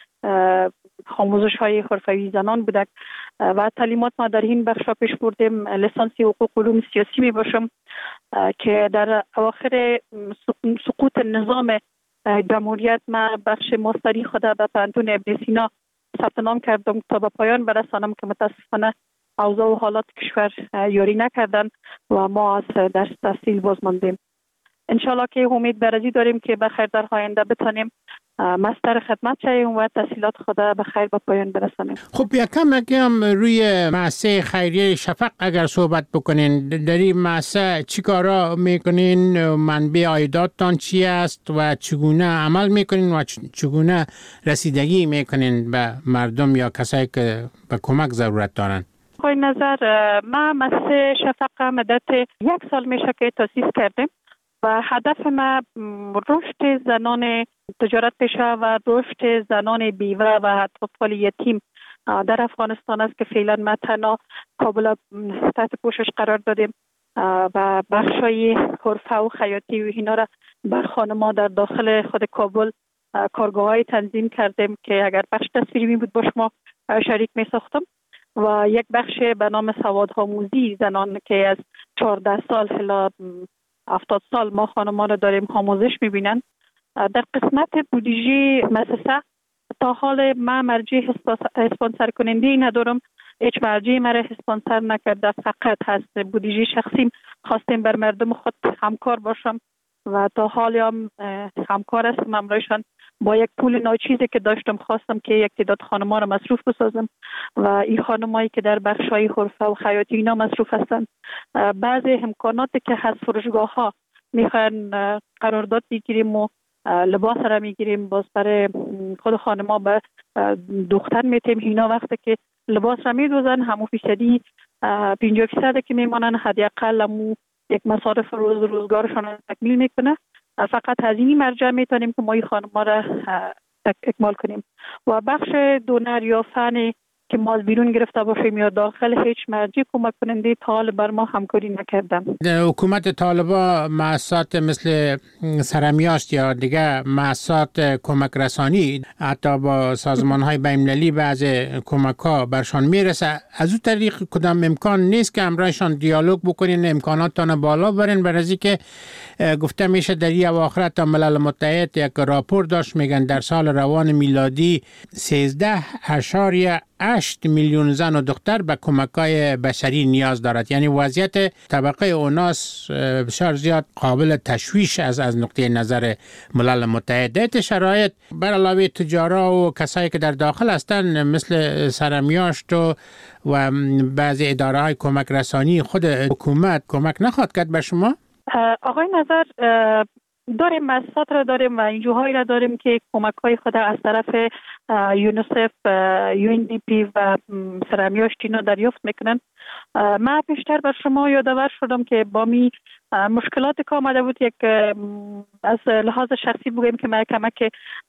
آموزش های حرفه‌ای زنان بودک و تعلیمات ما در این بخش پیش بردیم. لیسانس حقوق علوم سیاسی می باشم که در اواخر سقوط نظام جمهوریت ما بخش ماستری خود به پانتون ابن سینا ثبت نام کردم تا به پایان برسانم که متاسفانه اوضاع و حالات کشور یاری نکردن و ما از درس تحصیل باز ماندیم. انشالله که امید برازی داریم که بخیر در آینده بتانیم مستر خدمت شویم و تحصیلات خود بخیر به پایان برسانیم. خب یکم یکم روی مؤسسه خیریه شفق اگر صحبت بکنین، در این مؤسسه چی کارا میکنین؟ منبع عایداتتان چی است و چگونه عمل میکنین و چگونه رسیدگی میکنین به مردم یا کسایی که به کمک ضرورت دارن؟ خواهی نظر ما مؤسسه شفق مدت یک سال میشه که تاسیس کردیم و هدف ما رشد زنان تجارت پیشه و رشد زنان بیوه و اطفال یتیم در افغانستان است که فعلا ما تنها کابل تحت پوشش قرار دادیم و بخشای حرفه و خیاطی و اینا را بر خانم‌ها در داخل خود کابل کارگاه‌های تنظیم کردیم که اگر بخش تصویری بود با شما شریک می ساختم و یک بخش به نام سوادآموزی زنان که از چهارده سال الی هفتاد سال ما خانمان رو داریم آموزش میبینن. در قسمت بودجه مؤسسه تا حال ما مرجع اسپانسر کننده ندارم هیچ مرجعی مرا اسپانسر نکرده، فقط هست بودجه شخصیم خواستیم بر مردم خود همکار باشم و تا حالی هم همکار هستم. امرایشان با یک پول ناچیزی که داشتم خواستم که یک تعداد خانم‌ها را مصروف بسازم و این خانمایی که در بخش‌های حرفه و خیاطی اینا مصروف هستند، بعضی امکاناتی که هست فروشگاه ها میخواین قرارداد بگیریم و لباس را میگیریم، باز برای خود خانم‌ها به دختر میتیم اینا وقتی که لباس را میدوزن همون فیصدی پنجاه فیصد که میمانن حداقل همون یک مصارف روز روزگارشان را تکمیل میکنه. فقط از این مرجع میتونیم که ما این خانم‌ها را اکمال کنیم و بخش دونر یا فن که ما از بیرون گرفته باشیم یا داخل هیچ مرجع کمک کننده تا حال بر ما همکاری نکردن. حکومت طالبان مؤسسات مثل سرمیاشت یا دیگه مؤسسات کمک رسانی حتی با سازمان های بین‌المللی بعض کمک ها برشان میرسه، از اون طریق کدام امکان نیست که همراهشان دیالوگ بکنین، امکاناتتان بالا برین؟ برای که گفته میشه در این اواخر تا ملل متحد یک راپور داشت میگن در سال روان میلادی سیزده اشاریه هشت میلیون زن و دختر به کمک‌های بشری نیاز دارد. یعنی وضعیت طبقه اوناس بسیار زیاد قابل تشویش از از نقطه نظر ملل متحد. در شرایط بر علاوه تجارا و کسایی که در داخل هستند مثل سرمیاشت و و بعضی اداره های کمک رسانی خود حکومت کمک نخواهد کرد به شما؟ آقای نظر داریم، مؤسسات را داریم و انجوهایی را داریم که کمک های خود از طرف یونیسف، یو ان دی پی و سرمیاشت اینا دریافت میکنن. من پیشتر بر شما یادآور شدم که با می مشکلات که آمده بود، یک از لحاظ شخصی بگویم که من کمک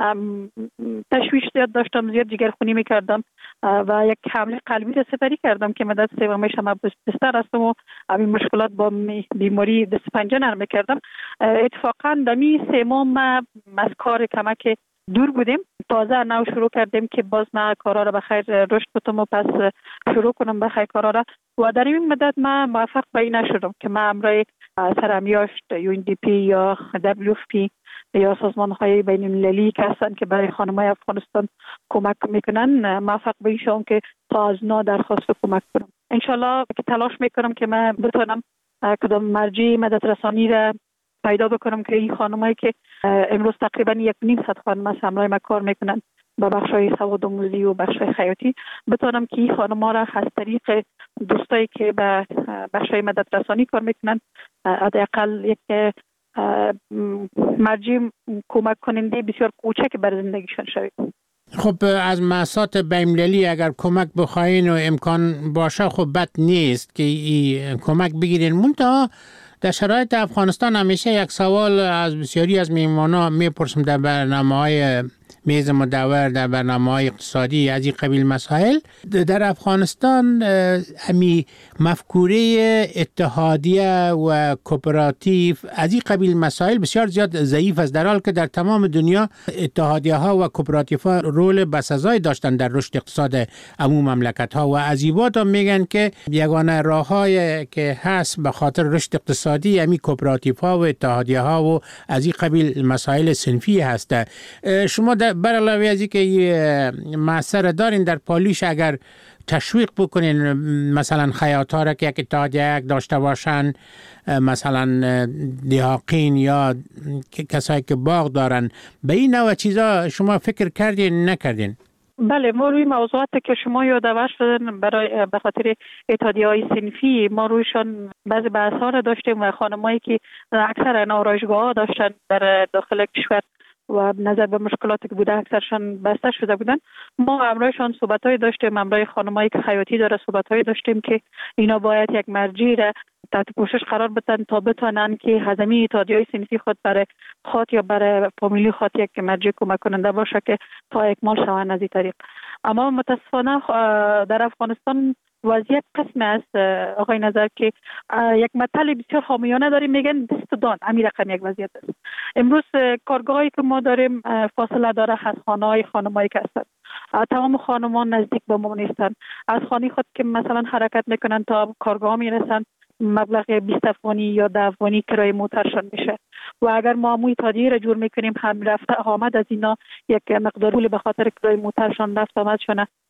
تشویش زیاد داشتم، زیاد جگرخونی میکردم و یک حمله قلبی را سپری کردم که مدت سوم شما بستر هستم و این مشکلات با بیماری دست پنجه نرم میکردم. اتفاقا دمی سوم من از کار کمک دور بودیم، تازه نو شروع کردیم که باز من کارا را بخیر رشد بتم و پس شروع کنم بخیر کارا را و در این مدت من موفق به این نشدم که من امرای سرمیاشت، یو ان دی پی یا دبلیو اف پی یا سازمان های بین المللی که هستن که برای خانم‌های افغانستان کمک میکنن موفق به این شدم که تا از نا درخواست کمک کنم. انشالله که تلاش میکنم که من بتونم کدام مرجع مدد رسانی را پیدا بکنم که این خانمایی که امروز تقریبا یک نیم صد خانم از همراه ما کار میکنن با بخشای سواد آموزی و بخشای خیاطی، بتونم که این خانم‌ها را از طریق دوستایی که به بخشای مدد رسانی کار میکنن حداقل یک مرجع کمک کننده بسیار کوچک بر زندگیشان شوید. خب از مؤسسات بین‌المللی اگر کمک بخواین و امکان باشه خب بد نیست که این کمک بگیرین. منتها در شرایط افغانستان همیشه یک سوال از بسیاری از میهمانان میپرسم در برنامه‌های میز مدور، در برنامه‌های اقتصادی از این قبیل مسائل. در افغانستان همی مفکوره اتحادیه و کوپراتیو از این قبیل مسائل بسیار زیاد ضعیف است، در حالی که در تمام دنیا اتحادیه ها و کوپراتیو ها رول بسزایی داشتن در رشد اقتصاد عموم مملکت ها و از این بعد میگن که یگانه راه‌هایی که هست به خاطر رشد اقتصادی همی کوپراتیو ها و اتحادیه ها و از این قبیل مسائل صنفی هست. شما بر علاوه از اینکه معصر دارین در پالیش اگر تشویق بکنین مثلا خیاط‌ها را که یک اتحادیه داشته باشن، مثلا دیهاقین یا کسایی که باغ دارن، به این نوع چیزا شما فکر کردین نکردین؟ بله، ما روی موضوعاتی که شما یادآور شدن برای به خاطر اتحادیه‌های صنفی ما رویشان بعضی بحث‌ها را داشتیم و خانمایی که اکثر آرایشگاه‌ها داشتن در داخل کشور و نظر به مشکلاتی که بوده اکثرشان بسته شده بودن، ما همراهشان صحبت‌های داشتیم، همراه خانمایی که خیاطی داره صحبت‌های داشتیم که اینا باید یک مرجع را تحت پوشش قرار بدن تا بتونن که هضمی اتحادیه‌های صنفی خود برای خود یا برای فامیلی خود یک مرجع کمک کننده باشه که تا اکمال شوند از این طریق. اما متاسفانه در افغانستان وضعیت قسم است آقای نظر که یک مطلب بسیار حامیانه داریم، میگن دست دان، همین رقم یک وضعیت است. امروز کارگاهایی که ما داریم فاصله داره از خانه‌های خانمایی که هستند، تمام خانمان نزدیک به ما نیستند، از خانه خود که مثلا حرکت میکنن تا کارگاه میرسن مبلغ بیست افغانی یا ده افغانی کرایه موترشان میشه و اگر ما موی تادیه را جور میکنیم هم رفته آمد از اینا یک مقدار پول به خاطر کرایه موترشان رفت آمد شونه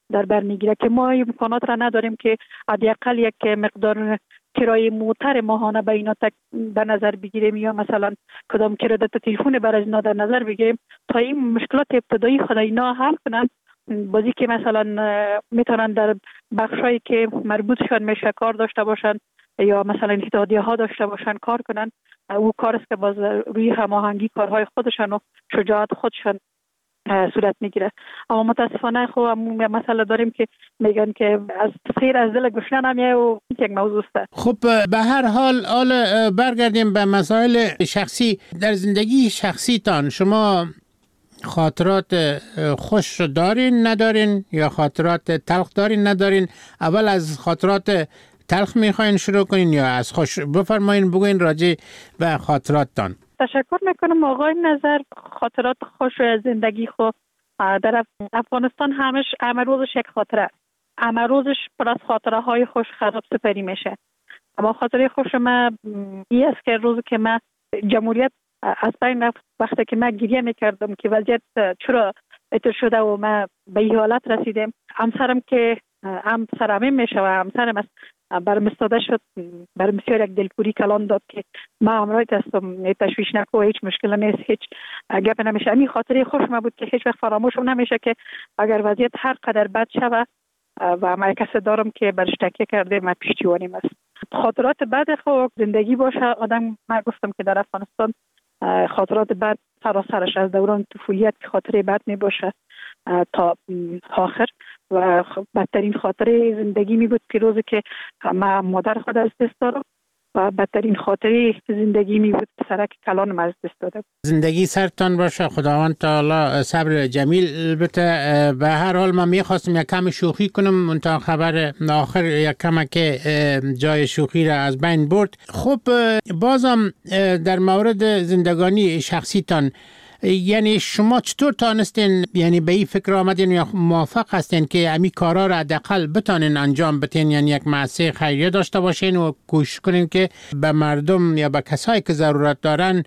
در بر میگیره که ما امکانات را نداریم که حداقل یک مقدار کرایه موتر ماهانه به اینا به نظر بگیریم یا مثلا کدام کردت تلفن برای اینا در نظر بگیریم تا این مشکلات ابتدایی خود اینا حل کنن. بازی که مثلا میتونن در بخشایی که مربوطشان میشه کار داشته باشن یا مثلا اتحادیه ها داشته باشن کار کنن، او کار است که باز روی هماهنگی کارهای خودشان و شجاعت خودشان صورت میگیره. اما متاسفانه خب مثلا داریم که میگن که از خیر از دل گشنه نمیه و یک موضوع است. خب به هر حال حال برگردیم به مسائل شخصی. در زندگی شخصی تان شما خاطرات خوش دارین ندارین یا خاطرات تلخ دارین ندارین؟ اول از خاطرات تلخ میخواین شروع کنین یا از خوش؟ بفرمایین بگوین راجع به خاطراتتان. تشکر میکنم آقای نظر. خاطرات خوش از زندگی خو در افغانستان همش همه روزش یک خاطره است. همه روزش پر از خاطره های خوش خراب سپری میشه. اما خاطره خوش ما این است که روزی که من جمهوریت از بین رفت، وقتی که من گریه میکردم که وضعیت چرا اتر شده و ما به این حالت رسیدم، همسرم که همسرم میشه و همسرم است برم استاده شد، برم بسیار یک دلپوری کلان داد که ما امرایت هستم، تشویش نکو، هیچ مشکل نیست، هیچ گپ نمیشه. این خاطره خوش ما بود که هیچ وقت فراموش نمیشه که اگر وضعیت هر قدر بد شوه و ما کسی دارم که برش تکیه کرده ما پشتیبانیم است. خاطرات بد خو زندگی باشه آدم، من گفتم که در افغانستان خاطرات بد سراسرش از دوران طفولیت که خاطره بد می باشه تا آخر و بدترین خاطره زندگی می بود که روزی که ما مادر خود از دست دارم و بدترین خاطره زندگی می بود سرک کلانم از دست دادم. زندگی سرتان باشه، خداوند تعالی صبر جمیل بده. به هر حال من میخواستم یک کم شوخی کنم تا خبر آخر یک کم که جای شوخی را از بین برد. خب بازم در مورد زندگانی شخصیتان، یعنی شما چطور تانستین یعنی به این فکر آمدین یا موافق هستین که امی کارا را حداقل بتانین انجام بدین، یعنی یک مؤسسه خیریه داشته باشین و کوشش کنین که به مردم یا به کسایی که ضرورت دارن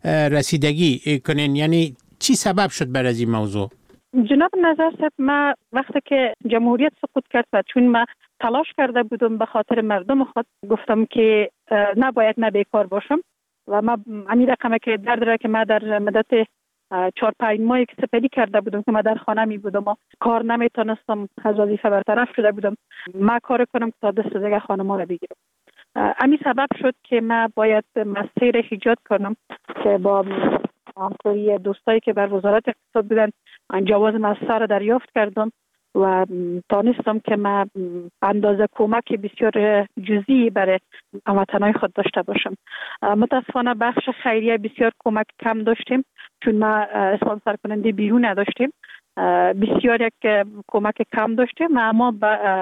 رسیدگی کنین؟ یعنی چی سبب شد برای این موضوع؟ جناب نظر صاحب، ما وقتی که جمهوریت سقوط کرد و چون ما تلاش کرده بودم به خاطر مردم خود، گفتم که نباید من بیکار باشم و ما امی رقمه که درد را که ما در مدت چهار پنج ماهی که سپری کرده بودم که ما در خانه می بودم و کار نمیتونستم، از وظیفه برطرف شده بودم، ما کار کنم تا دست دیگه خانما را بگیرم. امی سبب شد که ما باید مسیر را ایجاد کنم که با همکاری دوستایی که بر وزارت اقتصاد بودن جواز مسیر را دریافت کردم و دانستم که ما اندازه کمک بسیار جزئی برای هموطنان خود داشته باشم. متاسفانه بخش خیریه بسیار کمک کم داشتیم چون ما اسپانسر کننده بیرون نداشتیم، بسیار یک کمک کم داشتیم، اما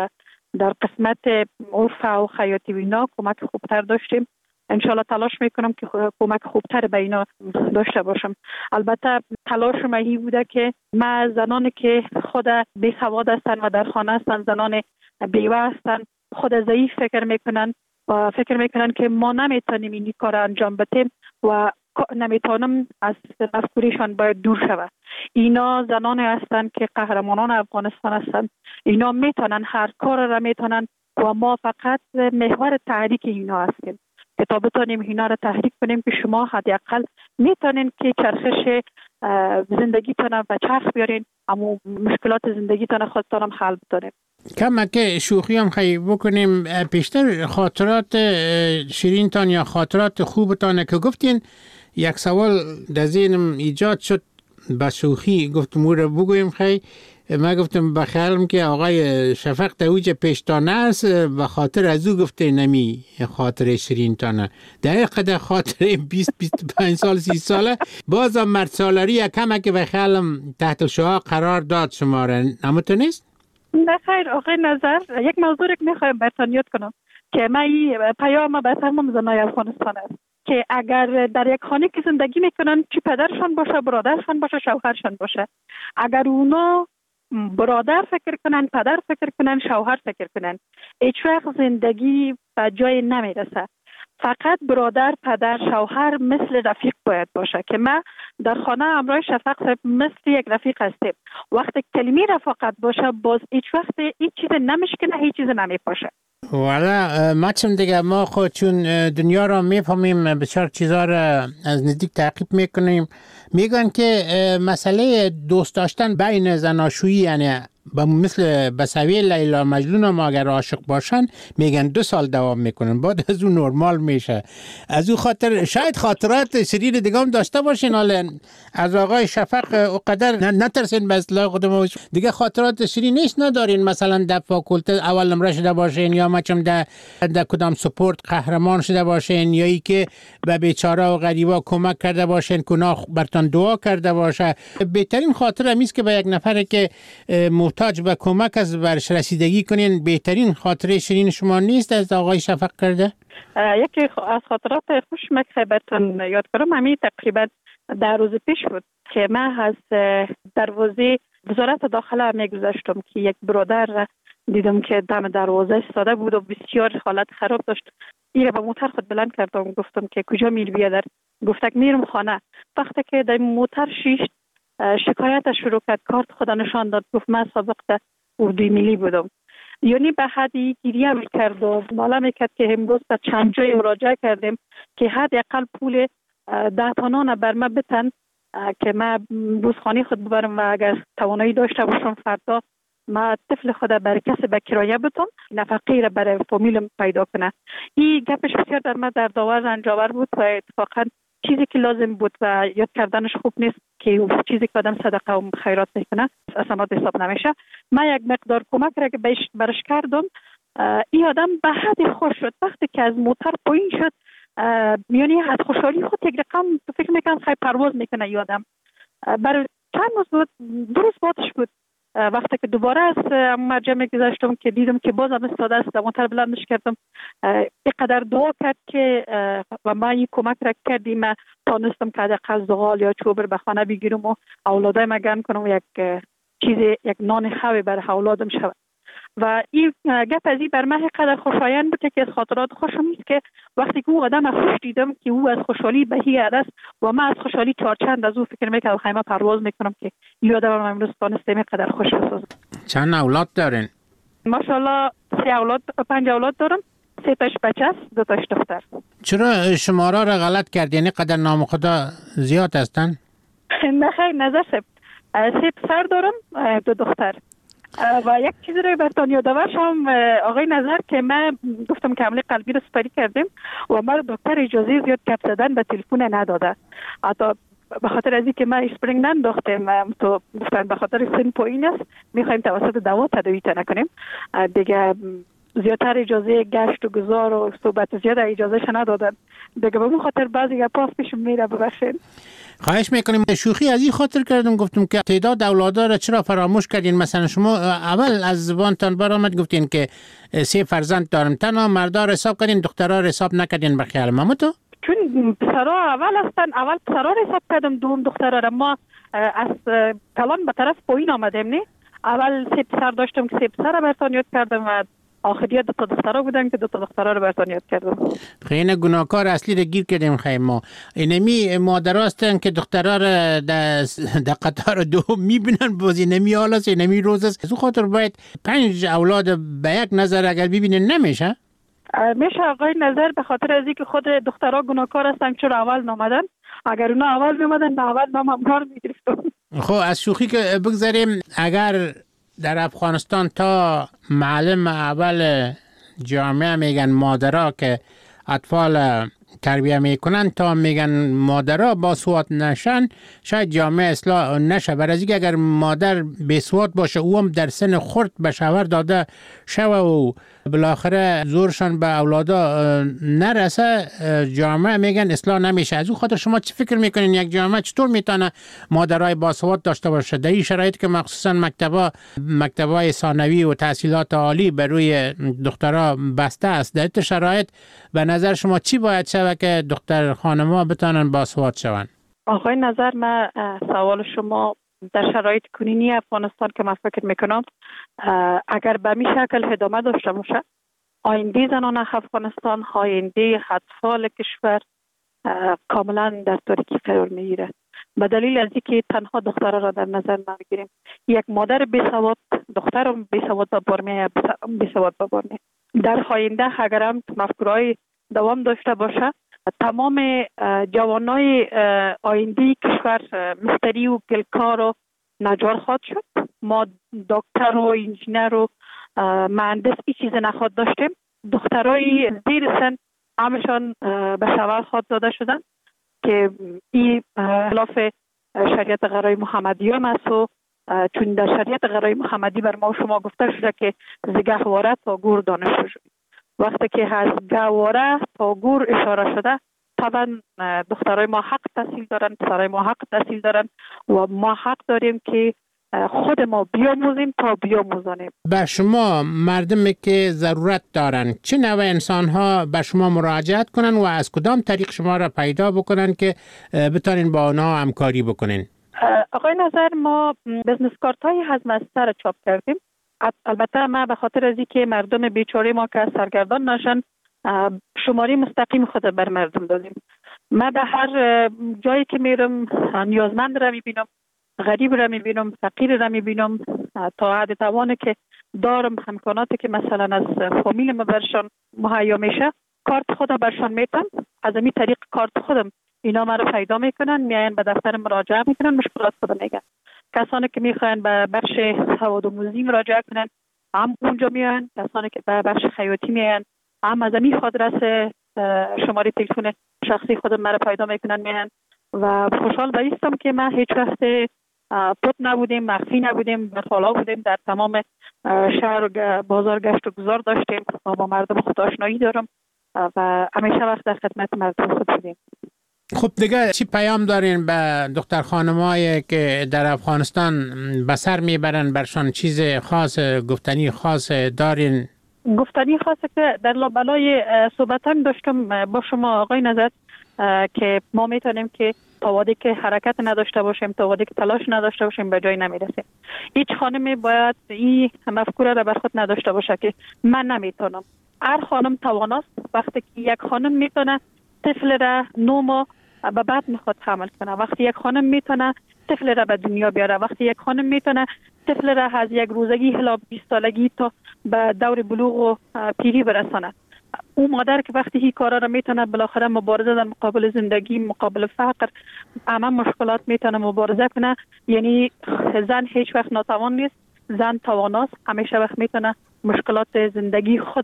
در قسمت عرف و خیاطی و اینا کمک خوبتر داشتیم. انشالله تلاش میکنم که کمک خوبتر به اینا داشته باشم. البته تلاش ما این بوده که ما زنانی که خود بی سواد هستن و در خانه هستن، زنان بیوه هستن، خود ضعیف فکر میکنن و فکر میکنن که ما نمیتونیم این کار انجام بدیم و نمیتونم از مفکوریشان باید دور شود. اینا زنانی هستن که قهرمانان افغانستان هستن، اینا میتونن هر کار را میتونن و ما فقط محور تحریک اینا هستیم که تا بتونیم اینا را تحریک کنیم که شما حداقل میتونین که چرخش زندگیتون و چرخ بیارین، اما مشکلات زندگیتون خودتون حل بتونیم. کم که شوخی هم خیلی بکنیم، پیشتر خاطرات شیرینتان یا خاطرات خوبتان که گفتین، یک سوال در ذهنم ایجاد شد با شوخی، گفتم او را بگویم. خیلی ما گفتم بخیالم که آقای شفق تویج پیشتانه است و خاطر از او گفته نمی خاطر شیرینتانه. در قدر خاطر بیست بیست و پنج سال سی ساله بازم مرد سالاری یکمه که بخیالم تحت شعاع قرار داد شما را، نموتو نیست؟ نه خیر آقای نظر، یک موضوع رو میخوایم برتان یاد کنم که من این پیام به تمام زنای افغانستان است که اگر در یک خانه که زندگی میکنن، چی پدرشان باشه، برادرشان باشه، شوهرشان باشه، اگر اونا برادر فکر کنن، پدر فکر کنن، شوهر فکر کنن، هیچ وقت زندگی به جای نمیرسه. فقط برادر، پدر، شوهر مثل رفیق باید باشه که ما در خانه همراه شفق صاحب مثل یک رفیق هستیم. وقتی کلمه رفاقت باشه باز هیچ وقت هیچ چیز نمیشکنه، هیچ چیز نمیپاشه. والا ما چون دیگه ما خود چون دنیا را میفهمیم بسیار چیزا را از نزدیک تعقیب میکنیم. میگن که مسئله دوست داشتن بین زناشویی یعنی با مثل بسوی لیلا مجنون ما اگر عاشق باشن میگن دو سال دوام میکنن بعد از اون نرمال میشه. از اون خاطر شاید خاطرات شریر دیگه هم داشته باشین، حالا از آقای شفق اقدر نترسین به اصلاح خودمون دیگه خاطرات شریر نیست ندارین، مثلا در فاکولته اول نمره شده باشین یا مچم در در کدام سپورت قهرمان شده باشین یا ای که به بیچاره و غریبا کمک کرده باشین، گناه برتان دعا کرده باشه. بهترین خاطر همیست که به یک نفر که تاج به کمک از برش رسیدگی کنین بهترین خاطره شیرین شما نیست از آقای شفق کرده؟ یکی از خاطرات خوش که براتون یاد کنم همین تقریبا در روز پیش بود که من از دروازه وزارت داخله میگذشتم که یک برادر دیدم که دم دروازه ایستاده بود و بسیار حالت خراب داشت. این با موتر خود بلند کردم، گفتم که کجا میری بیادر؟ گفت که میرم خانه. وقتی که در موتر شیشت شکایت شروع کرد، کارت خدا نشان داد، گفت من سابق در اردوی ملی بودم. یعنی به حدی گریه میکرد و مالا میکرد که امروز تا چند جای مراجعه کردیم که حداقل پول ده تانان بر من بتن که من روزخانه خود ببرم و اگر توانایی داشته باشم فردا ما طفل خود برای کسی به کرایه بتم نفقه را برای فامیلم پیدا کنه. این گپش بسیار در من در داور رنجاور بود و اتفاقا چیزی که لازم بود و یاد کردنش خوب نیست که چیزی که آدم صدقه و خیرات میکنه اصلا حساب نمیشه. من یک مقدار کمک را که بهش برش کردم، این آدم به حد خوش شد. وقتی که از موتر پایین شد میانی از خوشحالی خود یک رقم فکر میکنم خیلی پرواز میکنه این آدم. برای چند روز بود درست باتش بود. وقتی که دوباره از مرجع میگذاشتم که دیدم که بازم استاده است، موتر بلندش کردم، اینقدر دعا کرد که و من این کمک را کردیم من تانستم که حداقل زغال یا چوبر به خانه بگیرم و اولادایم گرم کنم و یک چیز یک نان خوی برای اولادم شود. و این گپ از این بر من اینقدر خوشایند بود که از خاطرات خوشم نیست که وقتی که او آدم خوش دیدم که او از خوشحالی به هی است و من از خوشحالی چارچند از او فکر میکنم خیمه پرواز میکنم که این آدم من امروز تانسته اینقدر خوش بسازم. چند اولاد دارین؟ ماشاءالله سه اولاد پنج اولاد دارم، سه تاش بچه است، دو تاش دختر. چرا شماره را غلط کردین؟ اینقدر نام خدا زیاد هستن؟ نه خیر نظر سه سه پسر دارم دو دختر. و یک چیزی رو براتون یادآور شم آقای نظر که من گفتم که حمله قلبی رو سپری کردیم و ما دکتر اجازه زیاد گپ زدن به تلفن نداده. حتی به خاطر از اینکه ما اسپرینگ ننداختیم تو گفتن به خاطر سن پایین است میخوایم توسط دوا تداوی نکنیم دیگه. زیادتر اجازه گشت و گذار و صحبت زیاد اجازهش ندادن دیگه. به اون خاطر بعضی گپاس پیشم میره ببخشید. خواهش میکنیم. شوخی از این خاطر کردم گفتم که تعداد اولادا را چرا فراموش کردین؟ مثلا شما اول از زبانتان برآمد گفتین که سه فرزند دارم، تنها مردا را حساب کردین دخترها را حساب نکردین به خیال ما تو؟ چون پسرها اول هستن، اول پسرها را حساب کردم دوم دخترها را. ما از کلان به طرف پایین آمدیم نه. اول سه پسر داشتم که سه پسر را براتون یاد کردم و آخریت دو تا دخترها بودن که دو تا دخترها رو براتون یاد کردم. خیلی گناهکار اصلی رو گیر کردیم خیلی ما. اینمی مادرها هستن که دخترها رو در قطار دوم میبینن بازی نمی آلاست اینمی روز است. از اون خاطر باید پنج اولاد به یک نظر اگر ببینن نمیشه؟ میشه آقای نظر به خاطر از اینکه خود دخترها گناهکار هستن چرا اول نامدن. اگر اونا اول میمدن به اول نام همکار میگرفتم. خب از شوخی که بگذاریم، اگر در افغانستان تا معلم اول جامعه میگن مادرها که اطفال تربیه میکنن تا میگن مادرها با سواد نشن شاید جامعه اصلاح نشه. برای اینکه اگر مادر بی سواد باشه او هم در سن خرد به شوهر داده شوه و بالاخره زورشان به اولادا نرسه جامعه میگن اصلاح نمیشه. از اون خاطر شما چی فکر میکنین یک جامعه چطور میتونه مادرای با سواد داشته باشه در این شرایط که مخصوصا مکتبا مکتبای ثانوی و تحصیلات عالی بر روی دخترها بسته است؟ در این شرایط به نظر شما چی باید شود که دختر خانم‌ها بتونن با سواد شوند؟ آقای نظر من سوال شما در شرایط کنونی افغانستان که من فکر میکنم اگر به می شکل ادامه داشته باشه آینده زنان افغانستان، آینده اطفال کشور کاملا در تاریکی قرار میگیرد. به دلیل از اینکه تنها دخترها را در نظر نمیگیریم. یک مادر بیسواد دختر بیسواد به بار میآید، بیسواد به بار میآید. در آینده اگر هم مفکورهای دوام داشته باشه، تمام جوانای آینده کشور مستری و گلکار و نجار خواهد شد. ما دکتر و انجینر و مهندس این چیز نخواهد داشتیم. دخترای دیر سن همشان به شوهر خود داده شدن که این خلاف شریعت غرای محمدی هم است و چون در شریعت غرای محمدی بر ما و شما گفته شده که ز گهواره تا گور دانشجو شد. وقتی که از گهواره تا گور اشاره شده، طبعا دخترای ما حق تحصیل دارن، پسرای ما حق تحصیل دارن و ما حق داریم که خود ما بیاموزیم تا بیاموزانیم. به شما مردمی که ضرورت دارن چه نوع انسان ها به شما مراجعت کنن و از کدام طریق شما را پیدا بکنن که بتانین با آنها همکاری بکنین؟ آقای نظر، ما بزنس کارت های از مستر چاپ کردیم. البته ما به خاطر از اینکه مردم بیچاره ما که سرگردان نشن، شماره مستقیم خود بر مردم دادیم. ما به هر جایی که میرم نیازمند را میبینم، غریب را میبینم، فقیر را میبینم، تا حد توانه که دارم امکاناتی که مثلا از فامیل ما برشان مهیا میشه، کارت خودم برشان میتم. از این طریق کارت خودم اینا ما رو پیدا میکنن، میاین به دفتر مراجعه میکنن، مشکلات خود میگن. کسانی که میخواین به بخش سوادآموزی مراجعه کنن هم اونجا میاین، کسانی که به بخش خیاطی میاین هم از این آدرس شماره تلفن شخصی خودم مرا پیدا میکنن میاین. و خوشحال به هستم که ما هیچ وقت پت نبودیم، مخفی نبودیم، برخالا بودیم، در تمام شهر و بازار گشت و گذار داشتیم و با مردم خود آشنایی دارم و همیشه وقت در خدمت مردم خود بودیم. خب دیگه چی پیام دارین به دختر خانمایی که در افغانستان به سر میبرن، برشان چیز خاص گفتنی خاص دارین؟ گفتنی خاصه که در لابلای صحبتان داشتم با شما آقای نظر که ما میتونیم که تا وقتی که حرکت نداشته باشیم، تا وقتی که تلاش نداشته باشیم به جای نمیرسیم. هیچ خانمی باید این مفکوره را بر خود نداشته باشه که من نمیتونم. هر خانم تواناست. وقتی که یک خانم میتونه طفل را نو ماه به بعد میخواد حمل کنه، وقتی یک خانم میتونه طفل را به دنیا بیاره، وقتی یک خانم میتونه طفل را از یک روزگی الی بیست سالگی تا به دور بلوغ و پیری برسانه، او مادر که وقتی این کارا را میتونه بالاخره مبارزه در مقابل زندگی، مقابل فقر، همه مشکلات میتونه مبارزه کنه. یعنی زن هیچ وقت ناتوان نیست، زن تواناست، همیشه وقت میتونه مشکلات زندگی خود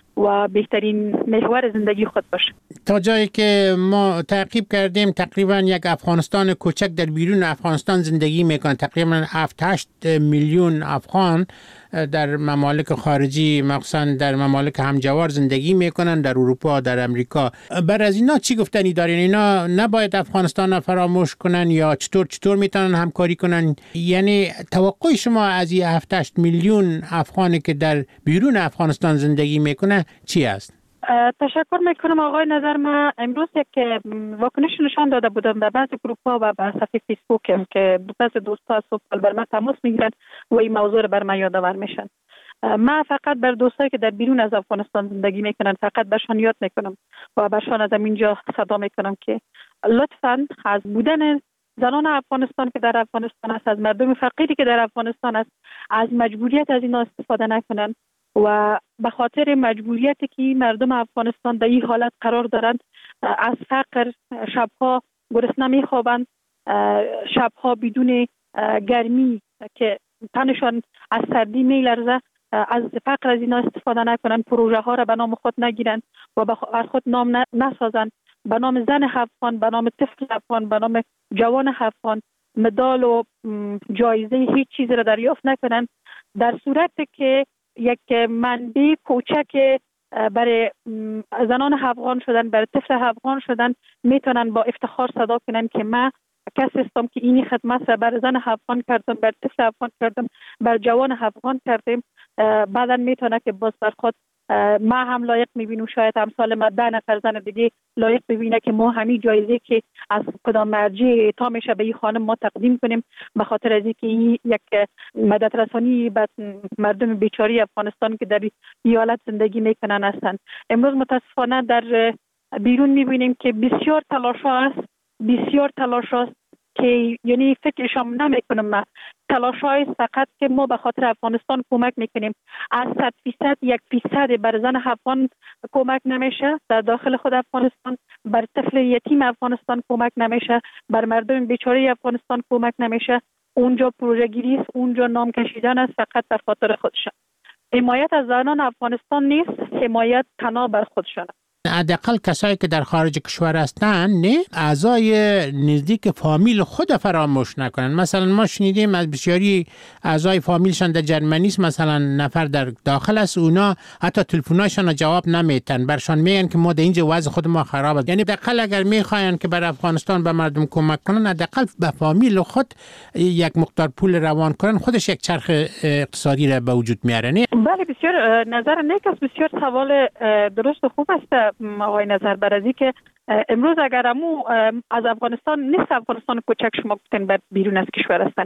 و بهترین محور زندگی خود باشه. تا جایی که ما تعقیب کردیم تقریبا یک افغانستان کوچک در بیرون افغانستان زندگی میکنه. تقریبا هفت هشت میلیون افغان در ممالک خارجی، مخصوصا در ممالک همجوار زندگی میکنن، در اروپا، در امریکا. بر از اینا چی گفتنی دارین؟ اینا نباید افغانستان را فراموش کنن یا چطور چطور میتونن همکاری کنن؟ یعنی توقع شما از این هفت هشت میلیون افغانی که در بیرون افغانستان زندگی میکنه چی است؟ تشکر میکنم آقای نظر. ما امروز یک واکنش نشان داده بودم در بعض گروپ ها و به صفحه فیسبوک که بعض دوستا از صبح بر من تماس میگیرن و این موضوع رو بر من یادآور میشن. ما فقط بر دوستایی که در بیرون از افغانستان زندگی میکنن فقط برشان یاد میکنم و برشان از اینجا صدا میکنم که لطفاً از بودن زنان افغانستان که در افغانستان است، از مردم فقیری که در افغانستان است، از مجبوریت از اینا استفاده نکنن و به خاطر مجبوریتی که مردم افغانستان در این حالت قرار دارند، از فقر شبها گرسنه میخوابند، شبها بدون گرمی که تنشان از سردی میلرزه، از فقر از اینا استفاده نکنن، پروژه ها را به نام خود نگیرن و از خود نام نسازن، به نام زن افغان، به نام طفل افغان، به نام جوان افغان مدال و جایزه هیچ چیز را دریافت نکنن. در صورتی که یک منبع کوچک برای زنان افغان شدن، برای طفل افغان شدن، میتونن با افتخار صدا کنن که من کسی هستم که اینی خدمت را بر زن افغان کردم، بر طفل افغان کردم، بر جوان افغان کردم. بعدا میتونه که باز بر خود ما هم لایق میبینیم، شاید امثال ما ده نفر زن دیگه لایق ببینه که ما همین جایزه که از کدام مرجع اعطا میشه به این خانم ما تقدیم کنیم، به خاطر از اینکه این یک مدد رسانی به مردم بیچاره افغانستان که در این حالت زندگی میکنن هستند. امروز متاسفانه در بیرون میبینیم که بسیار تلاش ها است، بسیار تلاش هاست که یعنی فکرشم نمیکنم. ما تلاش های فقط که ما به خاطر افغانستان کمک میکنیم. از صد فیصد یک فیصد بر زن افغان کمک نمیشه در داخل خود افغانستان، بر طفل یتیم افغانستان کمک نمیشه، بر مردم بیچاره افغانستان کمک نمیشه. اونجا پروژه گیری است، اونجا نام کشیدن است فقط بر خاطر خودشان. حمایت از زنان افغانستان نیست، حمایت تنها بر خودشان. حداقل کسایی که در خارج کشور هستن نه اعضای نزدیک فامیل خود فراموش نکنن. مثلا ما شنیدیم از بسیاری اعضای فامیلشان در جرمنی است، مثلا نفر در داخل است، اونا حتی تلفن‌هاشون جواب نمیتن، برشان میگن که ما در اینجا وضع خود ما خراب است. یعنی حداقل اگر میخواین که بر افغانستان به مردم کمک کنن، حداقل به فامیل خود یک مقدار پول روان کنن، خودش یک چرخ اقتصادی را به وجود میاره. بله بسیار نظر نیک است، بسیار سوال درست و خوب است آقای نظر برازی که امروز اگر امو از افغانستان نیست، افغانستان کوچک شما گفتن بر بیرون از کشور هستند،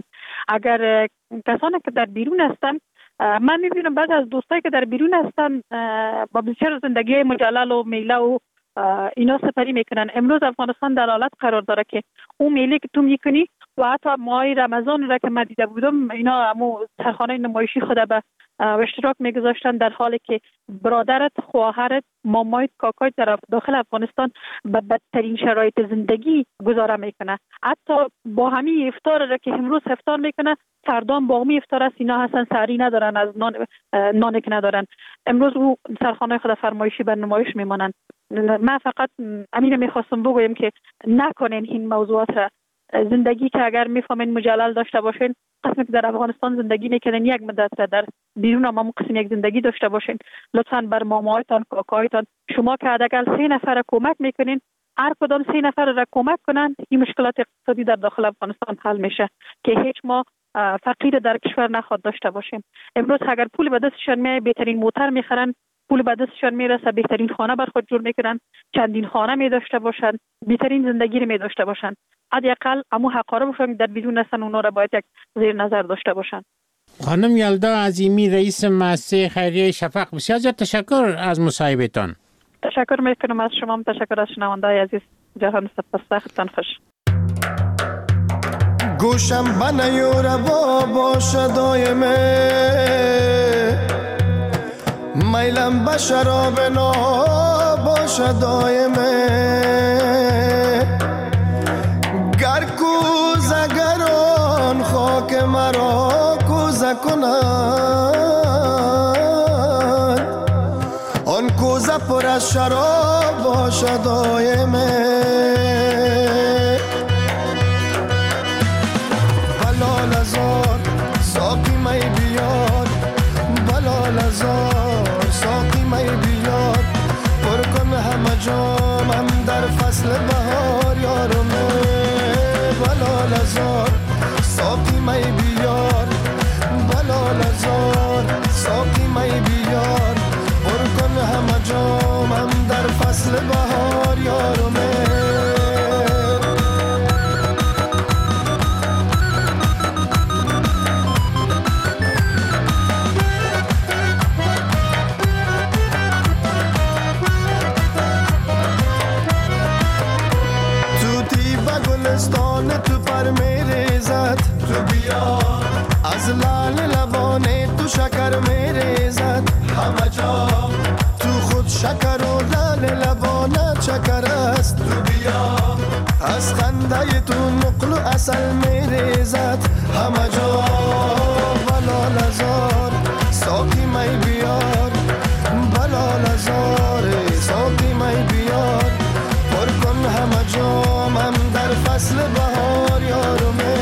اگر کسانی که در بیرون هستند، من میبینم بعض از دوستایی که در بیرون هستند با بسیار زندگی مجلل و میله و اینا سپری میکنن. امروز افغانستان در حالت قرار داره که اون میله که تو میکنی و حتی ماه رمضان را که من دیده بودم، اینا امو سرخانه نمایشی خود به اشتراک میگذاشتن، در حالی که برادرت، خواهرت، مامایت، کاکایت در داخل افغانستان به بدترین شرایط زندگی گذاره میکنه. حتی با همین افطار را که امروز افطار میکنه، فردا با همین افطار است اینا هستن سحری ندارن، از نان نانی که ندارن. امروز او سرخانه خود فرمایشی بر نمایش میمانند. من فقط امین میخواستم بگویم که نکنین این موضوعات را. زندگی که اگر میفهمین مجلل داشته باشین، قسمی که در افغانستان زندگی میکنین یک مدت را در بیرون هم همون قسم یک زندگی داشته باشین. لطفاً بر مامایتان، کاکایتان، شما که حداقل سه نفر کمک میکنین، هر کدام سه نفر را کمک کنن، این مشکلات اقتصادی در داخل افغانستان حل میشه که هیچ ما فقیر در کشور نخواد داشته باشیم. امروز اگر پول به دستشان میاد، بهترین موتر میخرن، پول به دستشان میرسه، بهترین خانه بر خود جور میکنن، چندین خانه می داشته باشن، بهترین زندگی رو می داشته باشن. حداقل امو حقاره باشن در بیرون هستن، اونا را باید یک زیر نظر داشته باشن. خانم یلدا عظیمی، رئیس مؤسسه خیریه شفق، بسیار زیاد تشکر از مصاحبهتان. تشکر میکنم از شما، تشکر از شنونده‌های عزیز. جهان سپاسگزارم. خوش گوشم بنیور با باشه دایمه، میلم به شراب نا باشه دایمه، گر کوزه گران خاک مرا کوزه کنند، آن کوزه پر از شراب باشه دایمه. بلال ازار ساقی می بیار، بلال ازار ساقی می بیار، پر کن همه جامم در فصل بهار یارمه. بلال ازار ساقی می بیار، بلال ازار ساقی می بیار، پر کن همه جامم در فصل بهار یارمه. گلستان تو پر میریزد، تو بیا از لال لبانه تو شکر میریزد، همه جا تو خود شکر و لال لبانه چکر است، تو بیا از خنده تو نقل و اصل میریزد، همه جا. بلال ازار ساقی می بیار، بلال ازار ساقی می بیار، پر کن همه جامم در فصل بهار یارمه.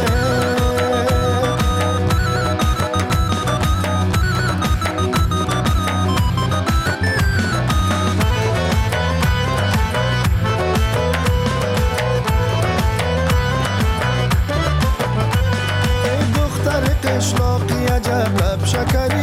ای دختر قشلاقی عجب لب شکری،